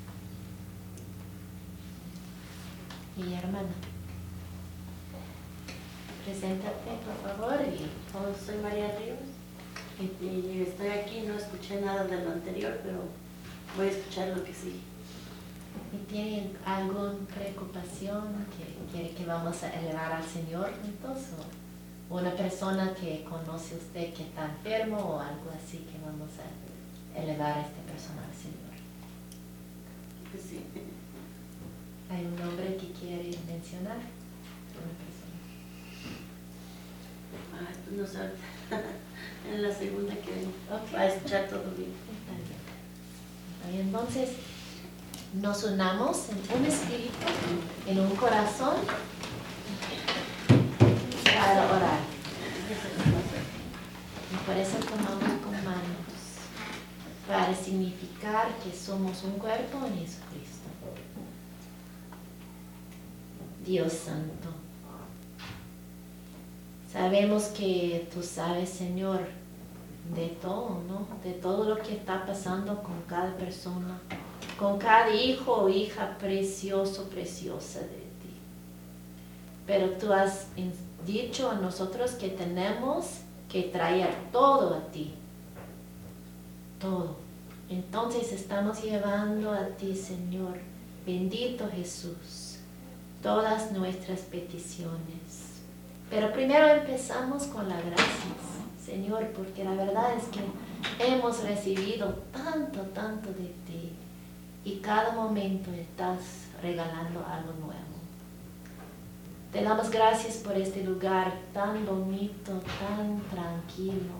Y hermana, preséntate por favor. Y
oh, soy María Ríos y, y estoy aquí, no escuché nada de lo anterior, pero voy a escuchar lo que sí.
¿Y tienen alguna preocupación que quiere que vamos a elevar al Señor juntos? ¿O una persona que conoce usted que está enfermo o algo así que vamos a elevar a esta persona al Señor?
Pues sí.
¿Hay un nombre que quiere mencionar? Una persona.
Ay, pues no sé, en la segunda que okay. Va a escuchar todo bien.
Está bien. Entonces, nos unamos en un espíritu, en un corazón, para orar. Y por eso tomamos con manos, para significar que somos un cuerpo en Jesucristo. Dios Santo, sabemos que tú sabes, Señor, de todo, ¿no? De todo lo que está pasando con cada persona, con cada hijo o hija precioso, preciosa de ti. Pero tú has dicho a nosotros que tenemos que traer todo a ti. Todo. Entonces estamos llevando a ti, Señor, bendito Jesús, todas nuestras peticiones. Pero primero empezamos con la gracia, Señor, porque la verdad es que hemos recibido tanto, tanto de ti. Y cada momento estás regalando algo nuevo. Te damos gracias por este lugar tan bonito, tan tranquilo,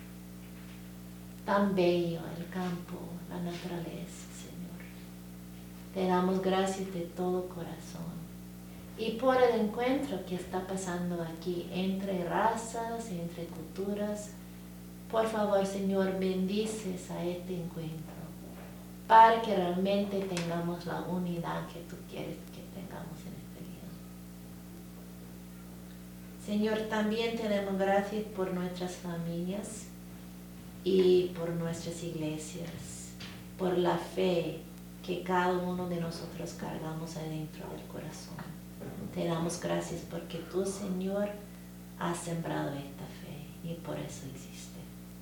tan bello, el campo, la naturaleza, Señor. Te damos gracias de todo corazón. Y por el encuentro que está pasando aquí entre razas, entre culturas, por favor, Señor, bendices a este encuentro, para que realmente tengamos la unidad que tú quieres que tengamos en este día. Señor, también te damos gracias por nuestras familias y por nuestras iglesias, por la fe que cada uno de nosotros cargamos adentro del corazón. Te damos gracias porque tú, Señor, has sembrado esta fe y por eso existe.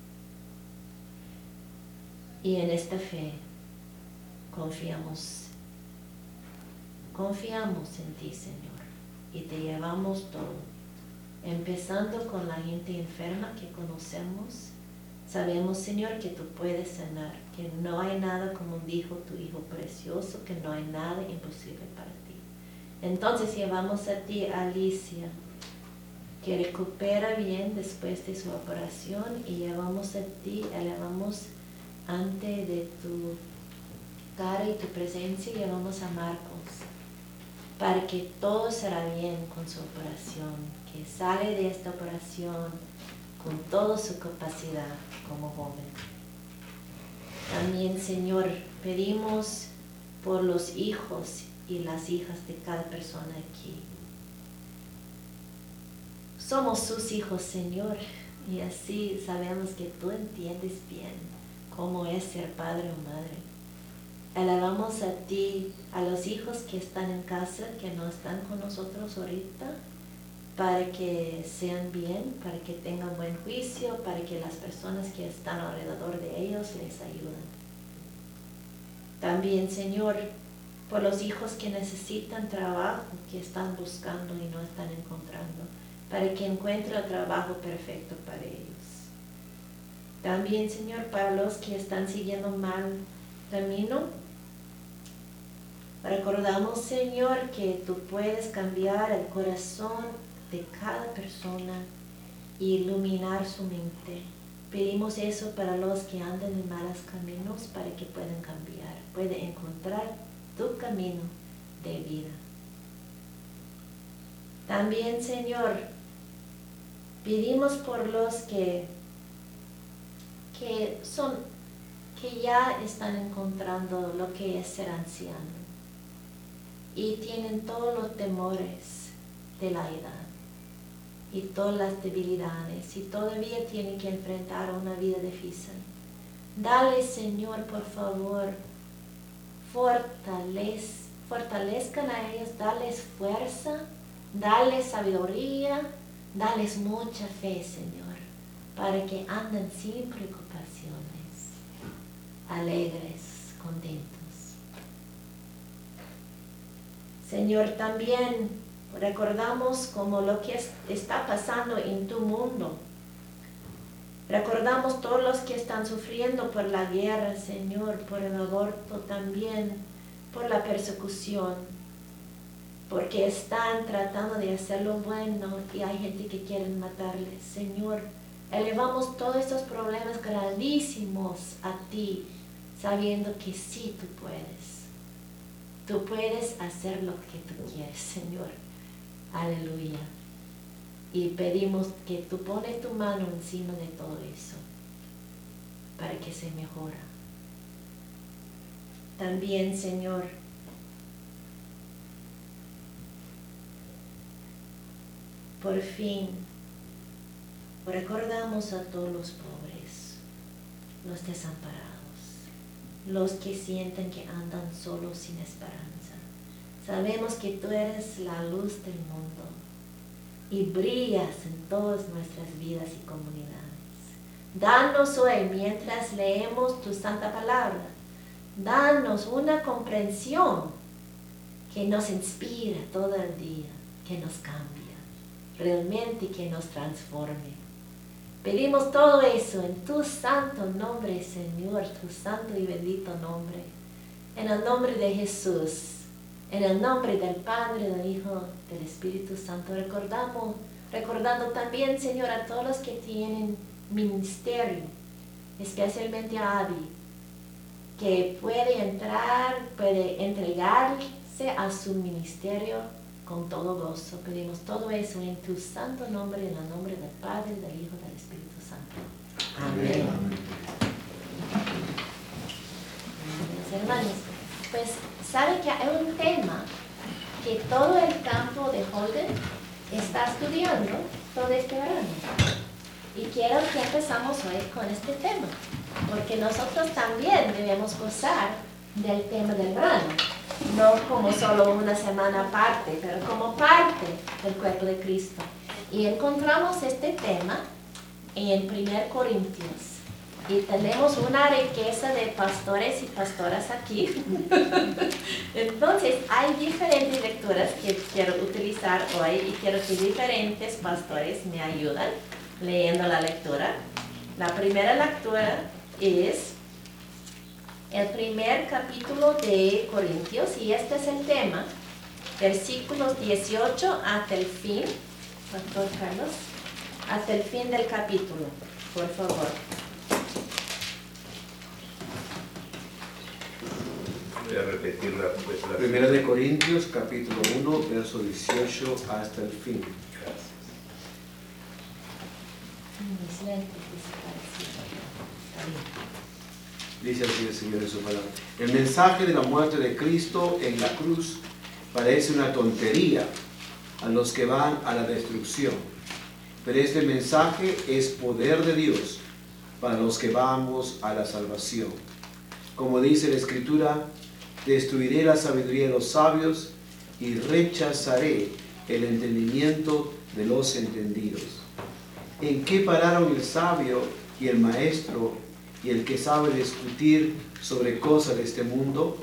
Y en esta fe confiamos, confiamos en ti, Señor, y te llevamos todo, empezando con la gente enferma que conocemos. Sabemos, Señor, que tú puedes sanar, que no hay nada, como dijo tu Hijo precioso, que no hay nada imposible para ti. Entonces llevamos a ti a Alicia, que recupera bien después de su operación, y llevamos a ti, elevamos ante de tu cara y tu presencia, y llevamos a Marcos, para que todo será bien con su operación, que sale de esta operación con toda su capacidad como joven. También, Señor, pedimos por los hijos y las hijas de cada persona aquí. Somos sus hijos, Señor, y así sabemos que tú entiendes bien cómo es ser padre o madre. Elevamos a ti, a los hijos que están en casa, que no están con nosotros ahorita, para que sean bien, para que tengan buen juicio, para que las personas que están alrededor de ellos les ayuden. También, Señor, por los hijos que necesitan trabajo, que están buscando y no están encontrando, para que encuentren el trabajo perfecto para ellos. También, Señor, para los que están siguiendo mal camino, recordamos, Señor, que tú puedes cambiar el corazón de cada persona e iluminar su mente. Pedimos eso para los que andan en malos caminos, para que puedan cambiar, puedan encontrar tu camino de vida. También, Señor, pedimos por los que, que, son, que ya están encontrando lo que es ser anciano y tienen todos los temores de la edad y todas las debilidades y todavía tienen que enfrentar una vida difícil. Dale, Señor, por favor, fortalez, fortalezcan a ellos, dales fuerza, dales sabiduría, dales mucha fe, Señor, para que anden sin preocupaciones, alegres, contentos. Señor, también recordamos como lo que es, está pasando en tu mundo. Recordamos todos los que están sufriendo por la guerra, Señor, por el aborto también, por la persecución, porque están tratando de hacer lo bueno y hay gente que quiere matarles. Señor, elevamos todos estos problemas grandísimos a ti, sabiendo que sí tú puedes. Tú puedes hacer lo que tú quieres, Señor. Aleluya. Y pedimos que tú pones tu mano encima de todo eso para que se mejore. También, Señor, por fin recordamos a todos los pobres, los desamparados, los que sienten que andan solos sin esperanza. Sabemos que tú eres la luz del mundo y brillas en todas nuestras vidas y comunidades. Danos hoy, mientras leemos tu santa palabra, danos una comprensión que nos inspira todo el día, que nos cambia, realmente que nos transforme. Pedimos todo eso en tu santo nombre, Señor, tu santo y bendito nombre. En el nombre de Jesús, en el nombre del Padre, del Hijo, del Espíritu Santo, recordamos, recordando también, Señor, a todos los que tienen ministerio, especialmente a Abby, que puede entrar, puede entregarse a su ministerio con todo gozo. Pedimos todo eso en tu santo nombre, en el nombre del Padre, del Hijo, del Espíritu Santo. Amén. Amén. Mis hermanos, pues sabe que hay un tema que todo el campo de Holden está estudiando todo este verano. Y quiero que empezamos hoy con este tema, porque nosotros también debemos gozar del tema del verano, no como solo una semana aparte, pero como parte del cuerpo de Cristo. Y encontramos este tema en primer Corintios. Y tenemos una riqueza de pastores y pastoras aquí. Entonces, hay diferentes lecturas que quiero utilizar hoy y quiero que diferentes pastores me ayuden leyendo la lectura. La primera lectura es el primer capítulo de Corintios y este es el tema, versículos dieciocho hasta el fin, Pastor Carlos, hasta el fin del capítulo, por favor.
Voy a repetir la, pues, la
Primera de Corintios, capítulo uno, verso dieciocho hasta el fin.
Gracias.
Dice así el Señor en su palabra. El mensaje de la muerte de Cristo en la cruz parece una tontería a los que van a la destrucción, pero este mensaje es poder de Dios para los que vamos a la salvación. Como dice la Escritura, destruiré la sabiduría de los sabios y rechazaré el entendimiento de los entendidos. ¿En qué pararon el sabio y el maestro y el que sabe discutir sobre cosas de este mundo?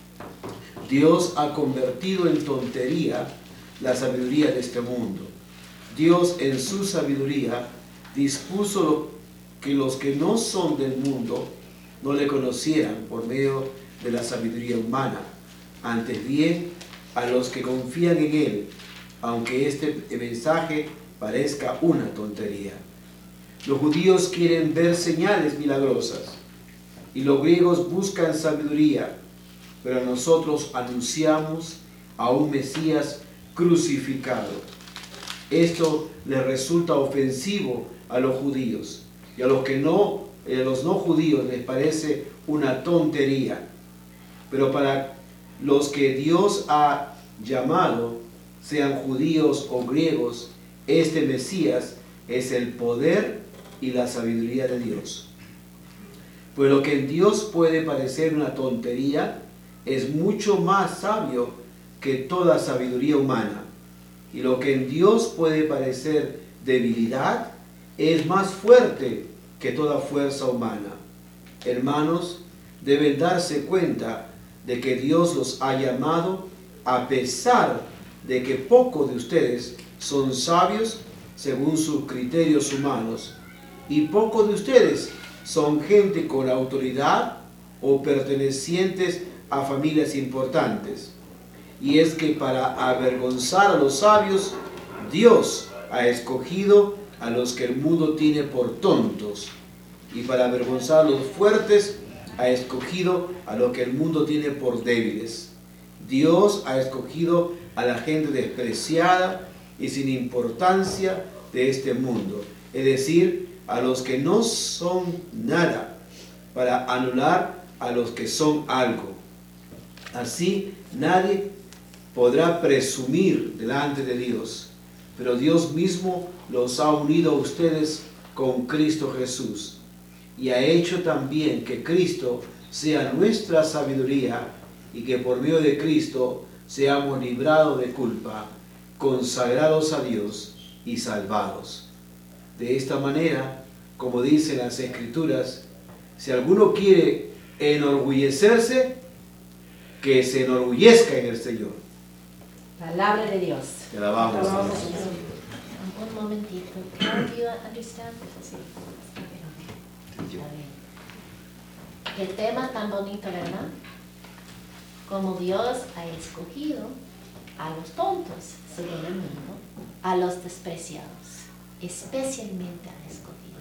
Dios ha convertido en tontería la sabiduría de este mundo. Dios en su sabiduría dispuso lo que los que no son del mundo no le conocieran por medio de la sabiduría humana. Antes bien, a los que confían en Él, aunque este mensaje parezca una tontería. Los judíos quieren ver señales milagrosas y los griegos buscan sabiduría, pero nosotros anunciamos a un Mesías crucificado. Esto les resulta ofensivo a los judíos y a los que no, a los no judíos les parece una tontería. Pero para los que Dios ha llamado, sean judíos o griegos, este Mesías es el poder y la sabiduría de Dios. Pues lo que en Dios puede parecer una tontería es mucho más sabio que toda sabiduría humana. Y lo que en Dios puede parecer debilidad es más fuerte que toda fuerza humana. Hermanos, deben darse cuenta de que Dios los ha llamado a pesar de que pocos de ustedes son sabios según sus criterios humanos y pocos de ustedes son gente con autoridad o pertenecientes a familias importantes. Y es que para avergonzar a los sabios, Dios ha escogido a los que el mundo tiene por tontos, y para avergonzar a los fuertes ha escogido a los que el mundo tiene por débiles. Dios ha escogido a la gente despreciada y sin importancia de este mundo, es decir, a los que no son nada, para anular a los que son algo. Así nadie podrá presumir delante de Dios, pero Dios mismo los ha unido a ustedes con Cristo Jesús, y ha hecho también que Cristo sea nuestra sabiduría y que por medio de Cristo seamos librados de culpa, consagrados a Dios y salvados. De esta manera, como dicen las Escrituras, si alguno quiere enorgullecerse, que se enorgullezca en el Señor.
Palabra de Dios.
Te alabamos, Señor.
Un momentito. Carol, do you understand? Sí. Qué tema tan bonito, ¿verdad? Como Dios ha escogido a los tontos, según el mundo, a los despreciados, especialmente ha escogido.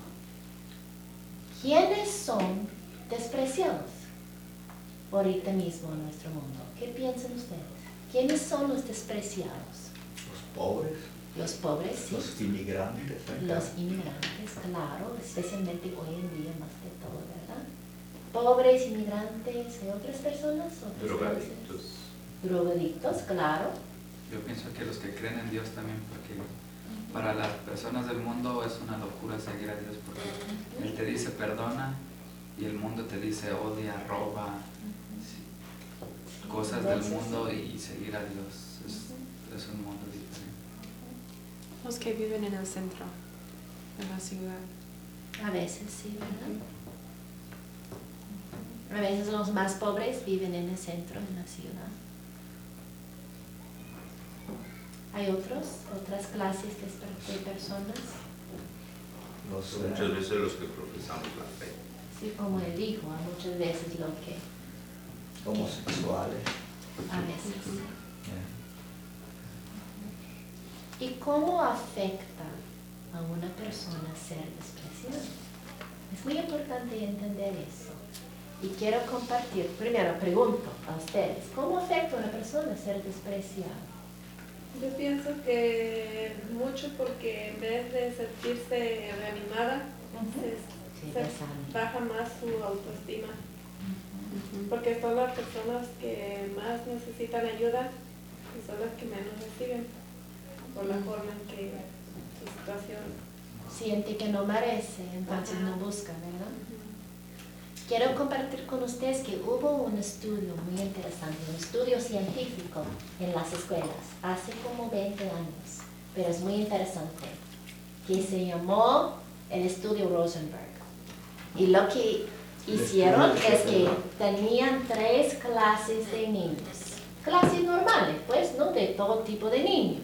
¿Quiénes son despreciados ahorita mismo en nuestro mundo? ¿Qué piensan ustedes? ¿Quiénes son los despreciados?
Los pobres.
Los pobres, sí.
Los inmigrantes. ¿eh?
Los inmigrantes, claro, especialmente hoy en día más que todo, ¿verdad? Pobres, inmigrantes y otras personas. ¿Otras
Drogadictos.
Drogadictos, claro.
Yo pienso que los que creen en Dios también, porque para las personas del mundo es una locura seguir a Dios, porque Él te dice perdona y el mundo te dice odia, roba, sí, cosas del mundo, y seguir a Dios es, es un mundo diferente.
Los que viven en el centro de la ciudad.
A veces sí, ¿verdad? A veces los más pobres viven en el centro, en la ciudad. ¿Hay otros, otras clases de, de personas?
Los,
Muchas veces los que profesamos la fe.
Sí, como él dijo, muchas veces lo que...
homosexuales.
A veces.
Yeah.
¿Y cómo afecta a una persona ser despreciada? Es muy importante entender eso. Y quiero compartir, primero pregunto a ustedes, ¿cómo afecta a una persona ser despreciada?
Yo pienso que mucho porque en vez de sentirse reanimada,
Uh-huh.
se,
Sí,
se
desánimo.
baja más su autoestima. Porque son las personas que más necesitan ayuda y son las que menos reciben por la forma en que su situación.
Siente que no merece, entonces
Ajá.
no busca, ¿verdad? Quiero compartir con ustedes que hubo un estudio muy interesante, un estudio científico en las escuelas hace como veinte años, pero es muy interesante, que se llamó el estudio Rosenberg. Y lo que hicieron es que tenían tres clases de niños, clases normales, pues, ¿no? De todo tipo de niños.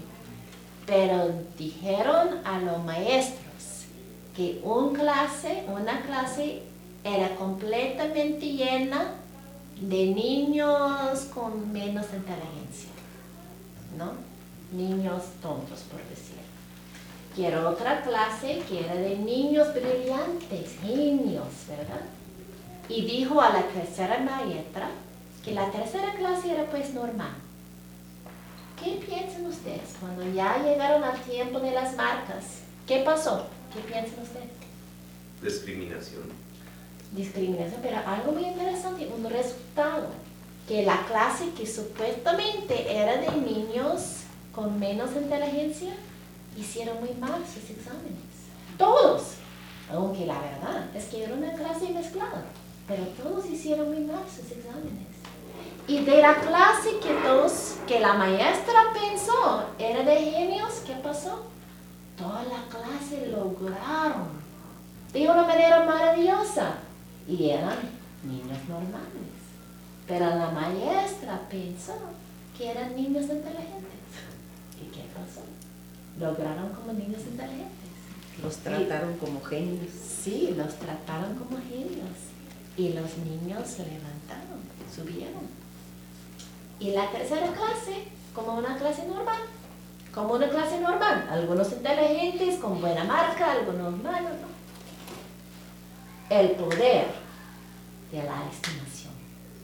Pero dijeron a los maestros que un clase, una clase era completamente llena de niños con menos inteligencia, ¿no? Niños tontos, por decir. Que era otra clase que era de niños brillantes, genios, ¿verdad? Y dijo a la tercera maestra que la tercera clase era pues normal. ¿Qué piensan ustedes cuando ya llegaron al tiempo de las marcas? ¿Qué pasó? ¿Qué piensan ustedes?
Discriminación.
Discriminación, pero algo muy interesante, un resultado, que la clase que supuestamente era de niños con menos inteligencia, hicieron muy mal sus exámenes. Todos, aunque la verdad es que era una clase mezclada, pero todos hicieron muy mal sus exámenes. Y de la clase que todos, que la maestra pensó era de genios, ¿qué pasó? Toda la clase lograron de una manera maravillosa y eran niños normales. Pero la maestra pensó que eran niños inteligentes. ¿Y qué pasó? Lograron como niños inteligentes.
Los trataron como genios.
Sí, los trataron como genios. Y los niños se levantaron, subieron. Y la tercera clase, como una clase normal. Como una clase normal. Algunos inteligentes, con buena marca, algunos malos, ¿no? El poder de la estimación.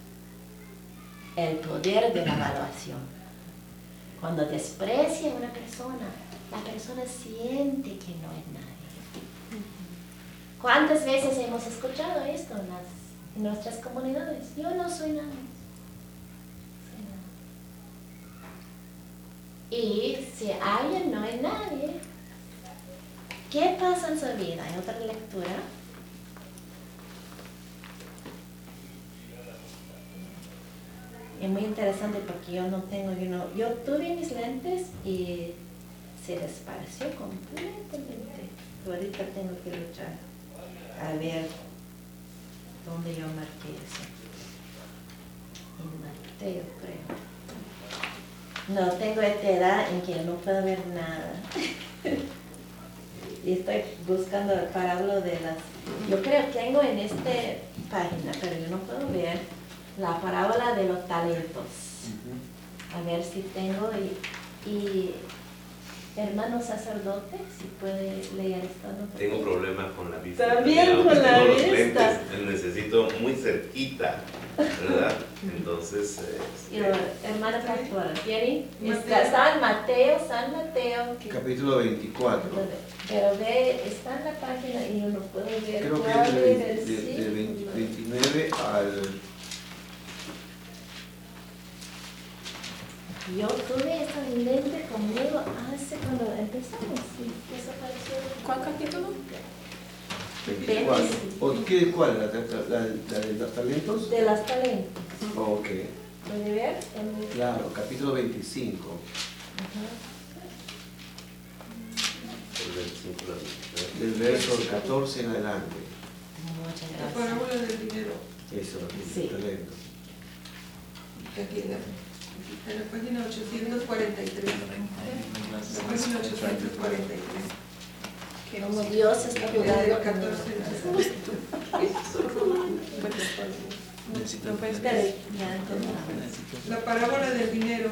El poder de la evaluación. Cuando desprecia a una persona, la persona siente que no es nadie. ¿Cuántas veces hemos escuchado esto en, las, en nuestras comunidades? Yo no soy nadie. Soy nadie. Y si alguien no es nadie, ¿qué pasa en su vida? En otra lectura. Es muy interesante porque yo no tengo, yo, no, yo tuve mis lentes y se desapareció completamente. Ahorita tengo que luchar a ver dónde yo marqué eso. En Mateo, creo. No, tengo esta edad en que no puedo ver nada. Y estoy buscando el parábola de las... Yo creo que tengo en esta página, pero yo no puedo ver la parábola de los talentos. A ver si tengo y, y hermano sacerdote, si puede leer esto. ¿No?
Tengo problemas con la vista.
También
Aunque
con la
tengo los
vista.
lentes, necesito muy cerquita, ¿verdad? Entonces... Eh,
Y la hermana pastora, ¿tiene?
Mateo.
Está, está en Mateo, San Mateo. que-
Capítulo veinticuatro.
Pero ve, está en la página y yo no puedo ver
Creo que
cuál
es de,
es el
de- de
signo.
veinte veintinueve al...
Yo tuve esta lente conmigo hace cuando empezamos, sí, desapareció.
¿Cuál capítulo?
veinticuatro. ¿O tú quieres cuál? ¿La, la, la- la de los talentos?
De los talentos.
Oh, ok.
¿Puede ver? En-
Claro, capítulo veinticinco.
Ajá.
del verso catorce en adelante.
Muchas
La
gracias.
parábola del dinero.
Eso,
Sí.
está leyendo.
Aquí en la, aquí está en la página ochocientos cuarenta y tres. La página ochocientos cuarenta y tres.
Como Dios está jugando con
catorce.
Necesito-
La parábola del dinero.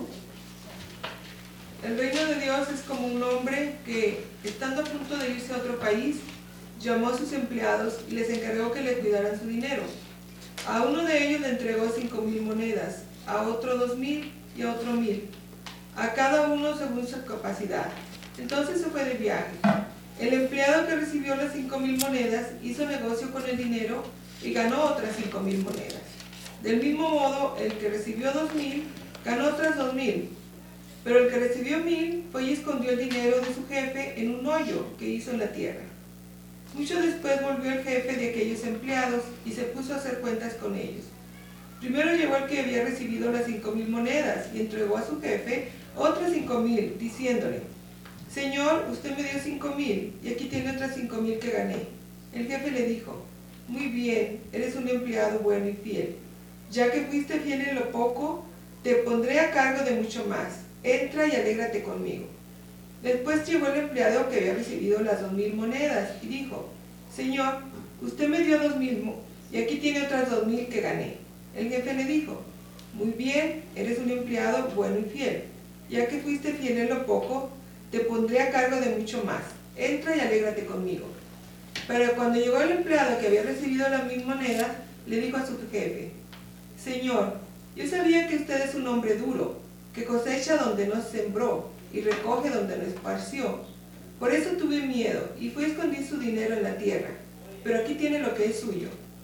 El reino de Dios es como un hombre que, estando a punto de irse a otro país, llamó a sus empleados y les encargó que le cuidaran su dinero. A uno de ellos le entregó cinco mil monedas, a otro dos mil y a otro mil, a cada uno según su capacidad. Entonces se fue de viaje. El empleado que recibió las cinco mil monedas hizo negocio con el dinero y ganó otras cinco mil monedas. Del mismo modo, el que recibió dos mil ganó otras dos mil. Pero el que recibió mil fue y escondió el dinero de su jefe en un hoyo que hizo en la tierra. Mucho después volvió el jefe de aquellos empleados y se puso a hacer cuentas con ellos. Primero llegó el que había recibido las cinco mil monedas y entregó a su jefe otras cinco mil, diciéndole: Señor, usted me dio cinco mil y aquí tiene otras cinco mil que gané. El jefe le dijo: Muy bien, eres un empleado bueno y fiel. Ya que fuiste fiel en lo poco, te pondré a cargo de mucho más. Entra y alégrate conmigo. Después llegó el empleado que había recibido las dos mil monedas y dijo: Señor, usted me dio dos mil y aquí tiene otras dos mil que gané. El jefe le dijo: Muy bien, eres un empleado bueno y fiel. Ya que fuiste fiel en lo poco, te pondré a cargo de mucho más. Entra y alégrate conmigo. Pero cuando llegó el empleado que había recibido las mil monedas, le dijo a su jefe: Señor, yo sabía que usted es un hombre duro, que cosecha donde no sembró y recoge donde no esparció. Por eso tuve miedo y fui a esconder su dinero en la tierra, pero aquí tiene lo que es suyo.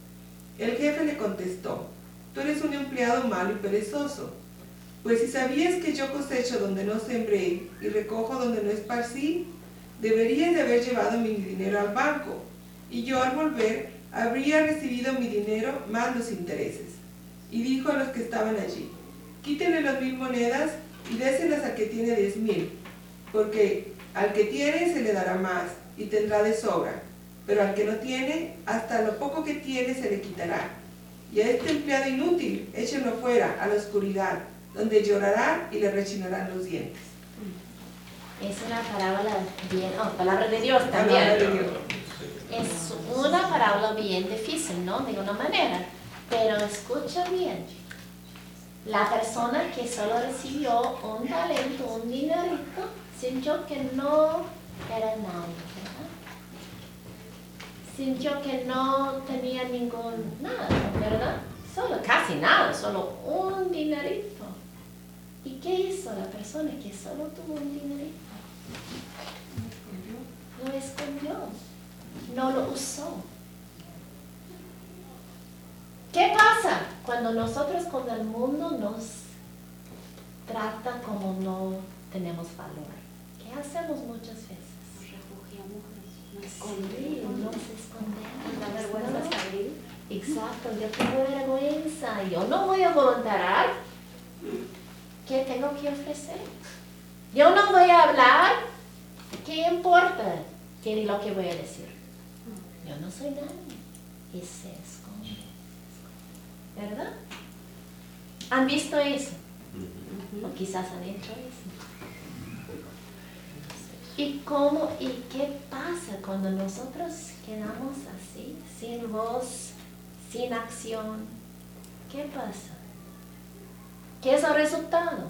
El jefe le contestó: Tú eres un empleado malo y perezoso, pues si sabías que yo cosecho donde no sembré y recojo donde no esparcí, deberías de haber llevado mi dinero al banco, y yo al volver habría recibido mi dinero más los intereses. Y dijo a los que estaban allí: Quítenle las mil monedas y déselas al que tiene diez mil, porque al que tiene se le dará más y tendrá de sobra, pero al que no tiene, hasta lo poco que tiene se le quitará. Y a este empleado inútil, échenlo fuera, a la oscuridad, donde llorará y le rechinarán los dientes.
Es una parábola bien, oh, palabra de Dios también.
Palabra de Dios.
Es una parábola bien difícil, ¿no? De una manera, pero escucha bien. La persona que solo recibió un talento, un dinerito, sintió que no era nadie, ¿verdad? Sintió que no tenía ningún nada, ¿verdad? Solo casi nada, solo un dinerito. ¿Y qué hizo la persona que solo tuvo un dinerito? Lo escondió, no lo usó. ¿Qué pasa cuando nosotros con el mundo nos trata como no tenemos valor? ¿Qué hacemos muchas veces?
Nos refugiamos, nos
Sí,
escondemos.
nos escondemos.
Da vergüenza
¿no?
salir.
Exacto, yo tengo vergüenza, yo no voy a voluntarar. ¿Qué tengo que ofrecer? Yo no voy a hablar. ¿Qué importa qué es lo que voy a decir? Yo no soy nadie. Y se esconde. ¿Verdad? ¿Han visto eso? O quizás han hecho eso. ¿Y cómo y qué pasa cuando nosotros quedamos así, sin voz, sin acción? ¿Qué pasa? ¿Qué es el resultado?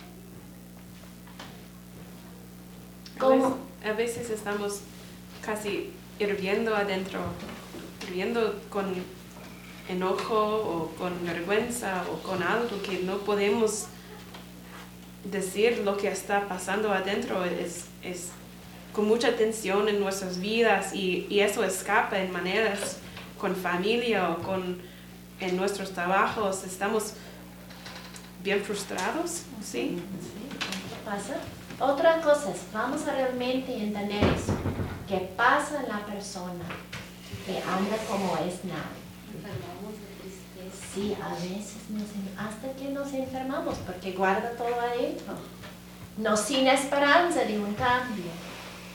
A veces, a veces estamos casi hirviendo adentro, hirviendo con enojo o con vergüenza o con algo que no podemos decir lo que está pasando adentro. Es, es con mucha tensión en nuestras vidas y, y eso escapa en maneras con familia o con, en nuestros trabajos. Estamos bien frustrados, ¿sí?
¿Qué pasa? Otra cosa es, vamos a realmente entender eso. ¿Qué pasa en la persona que anda como es nadie?
Enfermamos de tristeza.
Sí, a veces nos, hasta que nos enfermamos porque guarda todo adentro. No sin esperanza de un cambio.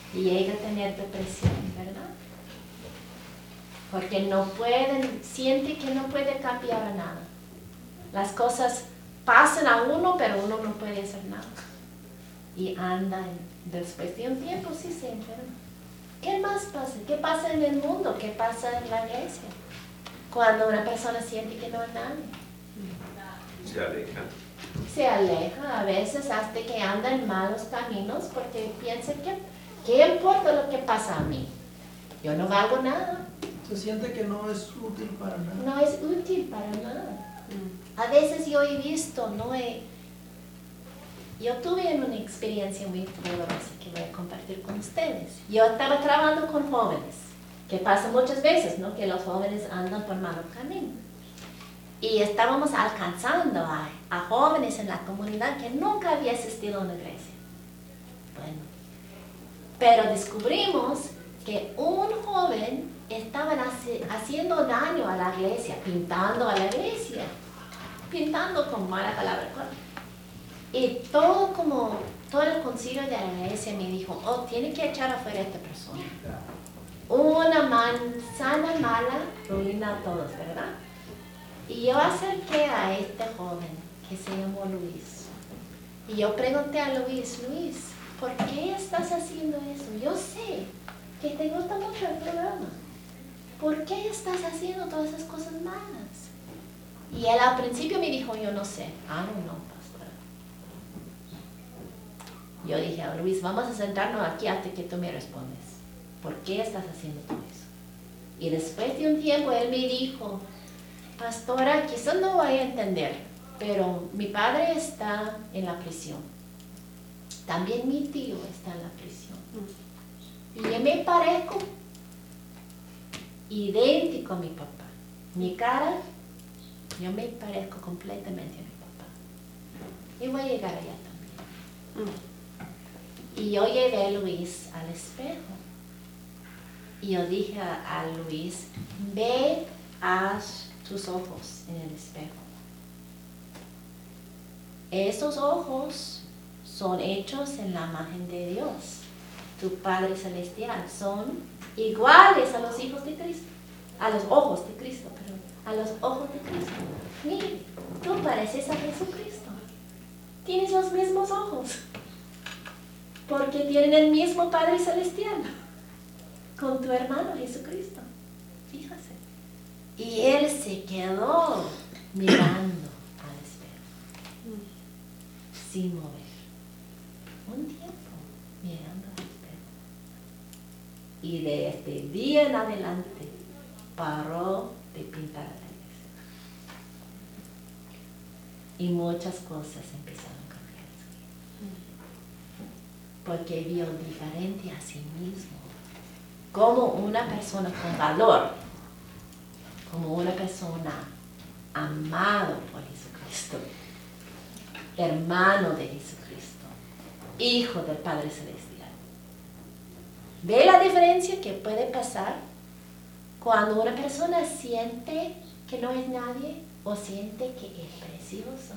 y llega a tener depresión, ¿verdad? Porque no pueden, siente que no puede cambiar a nada. Las cosas pasan a uno, pero uno no puede hacer nada. Y anda, después de un tiempo sí se enferma. ¿Qué más pasa? ¿Qué pasa en el mundo? ¿Qué pasa en la iglesia? Cuando una persona siente que no es nadie.
Se aleja.
Se aleja a veces hasta que anda en malos caminos porque piensa que ¿qué importa lo que pasa a mí? Yo no valgo nada.
Se siente que no es útil para nada.
No es útil para nada. A veces yo he visto, no he... Yo tuve una experiencia muy dolorosa que voy a compartir con ustedes. Yo estaba trabajando con jóvenes, que pasa muchas veces, ¿no? Que los jóvenes andan por mal camino. Y estábamos alcanzando a, a jóvenes en la comunidad que nunca había asistido a una iglesia. Bueno, pero descubrimos que un joven estaba haci- haciendo daño a la iglesia, pintando a la iglesia, pintando con mala palabra. Y todo como, todo el concilio de la iglesia me dijo, oh, tiene que echar afuera a esta persona. Una manzana mala ruina a todos, ¿verdad? Y yo acerqué a este joven que se llamó Luis. Y yo pregunté a Luis, Luis, ¿por qué estás haciendo eso? Yo sé que te gusta mucho el programa. ¿Por qué estás haciendo todas esas cosas malas? Y él al principio me dijo, yo no sé. Ah, no, no, pastora. Yo dije, a Luis, vamos a sentarnos aquí hasta que tú me respondes. ¿Por qué estás haciendo todo eso? Y después de un tiempo él me dijo, pastora, quizás no voy a entender, pero mi padre está en la prisión. También mi tío está en la prisión. Y yo me parezco idéntico a mi papá. Mi cara, yo me parezco completamente a mi papá. Y voy a llegar allá también. Y yo llevé a Luis al espejo. Y yo dije a, a Luis, ve, haz tus ojos en el espejo. Esos ojos son hechos en la imagen de Dios. Tu Padre Celestial son iguales a los hijos de Cristo. A los ojos de Cristo, perdón. A los ojos de Cristo. Mire, tú pareces a Jesucristo. Tienes los mismos ojos. Porque tienen el mismo Padre Celestial. Con tu hermano Jesucristo. Fíjase. Y él se quedó mirando al espejo. Sin mover. Un tiempo mirando al espejo. Y desde el día en adelante paró de pintar la iglesia. Y muchas cosas empezaron a cambiar en su vida. Porque vio diferente a sí mismo. Como una persona con valor. Como una persona amado por Jesucristo. Hermano de Jesucristo. Hijo del Padre Celestial. ¿Ve la diferencia que puede pasar cuando una persona siente que no es nadie o siente que es precioso?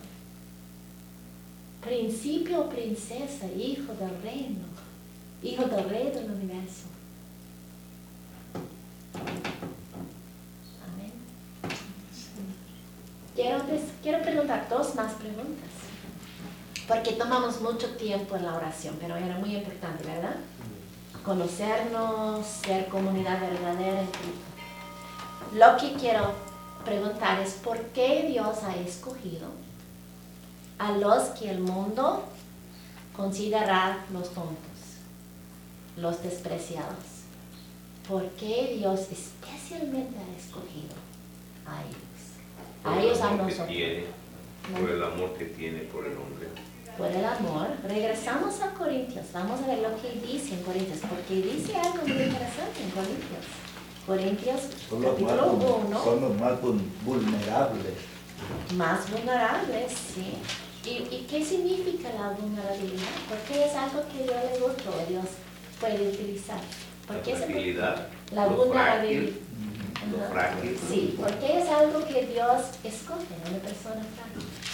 Principio o princesa, hijo del reino, hijo del rey del universo. Amén. Quiero, quiero preguntar dos más preguntas. Porque tomamos mucho tiempo en la oración, pero era muy importante, ¿verdad? Conocernos, ser comunidad verdadera en Cristo. Lo que quiero preguntar es por qué Dios ha escogido a los que el mundo considera los tontos, los despreciados. ¿Por qué Dios especialmente ha escogido a ellos? A ellos, a nosotros.
Tiene, por el amor que tiene por el hombre.
Por el amor. Regresamos a Corintios. Vamos a ver lo que dice en Corintios, porque dice algo muy interesante en Corintios. Corintios,
Son los más,
capítulo
vul-
uno.
son los más vul- vulnerables.
Más vulnerables, sí. ¿Y, ¿Y qué significa la vulnerabilidad? Porque es algo que Dios le gusta o Dios puede utilizar.
La
Porque es
fragilidad,
la
lo
vulnerabilidad.
frágil, lo
Ajá.
frágil.
Sí, porque es algo que Dios escoge, una persona frágil.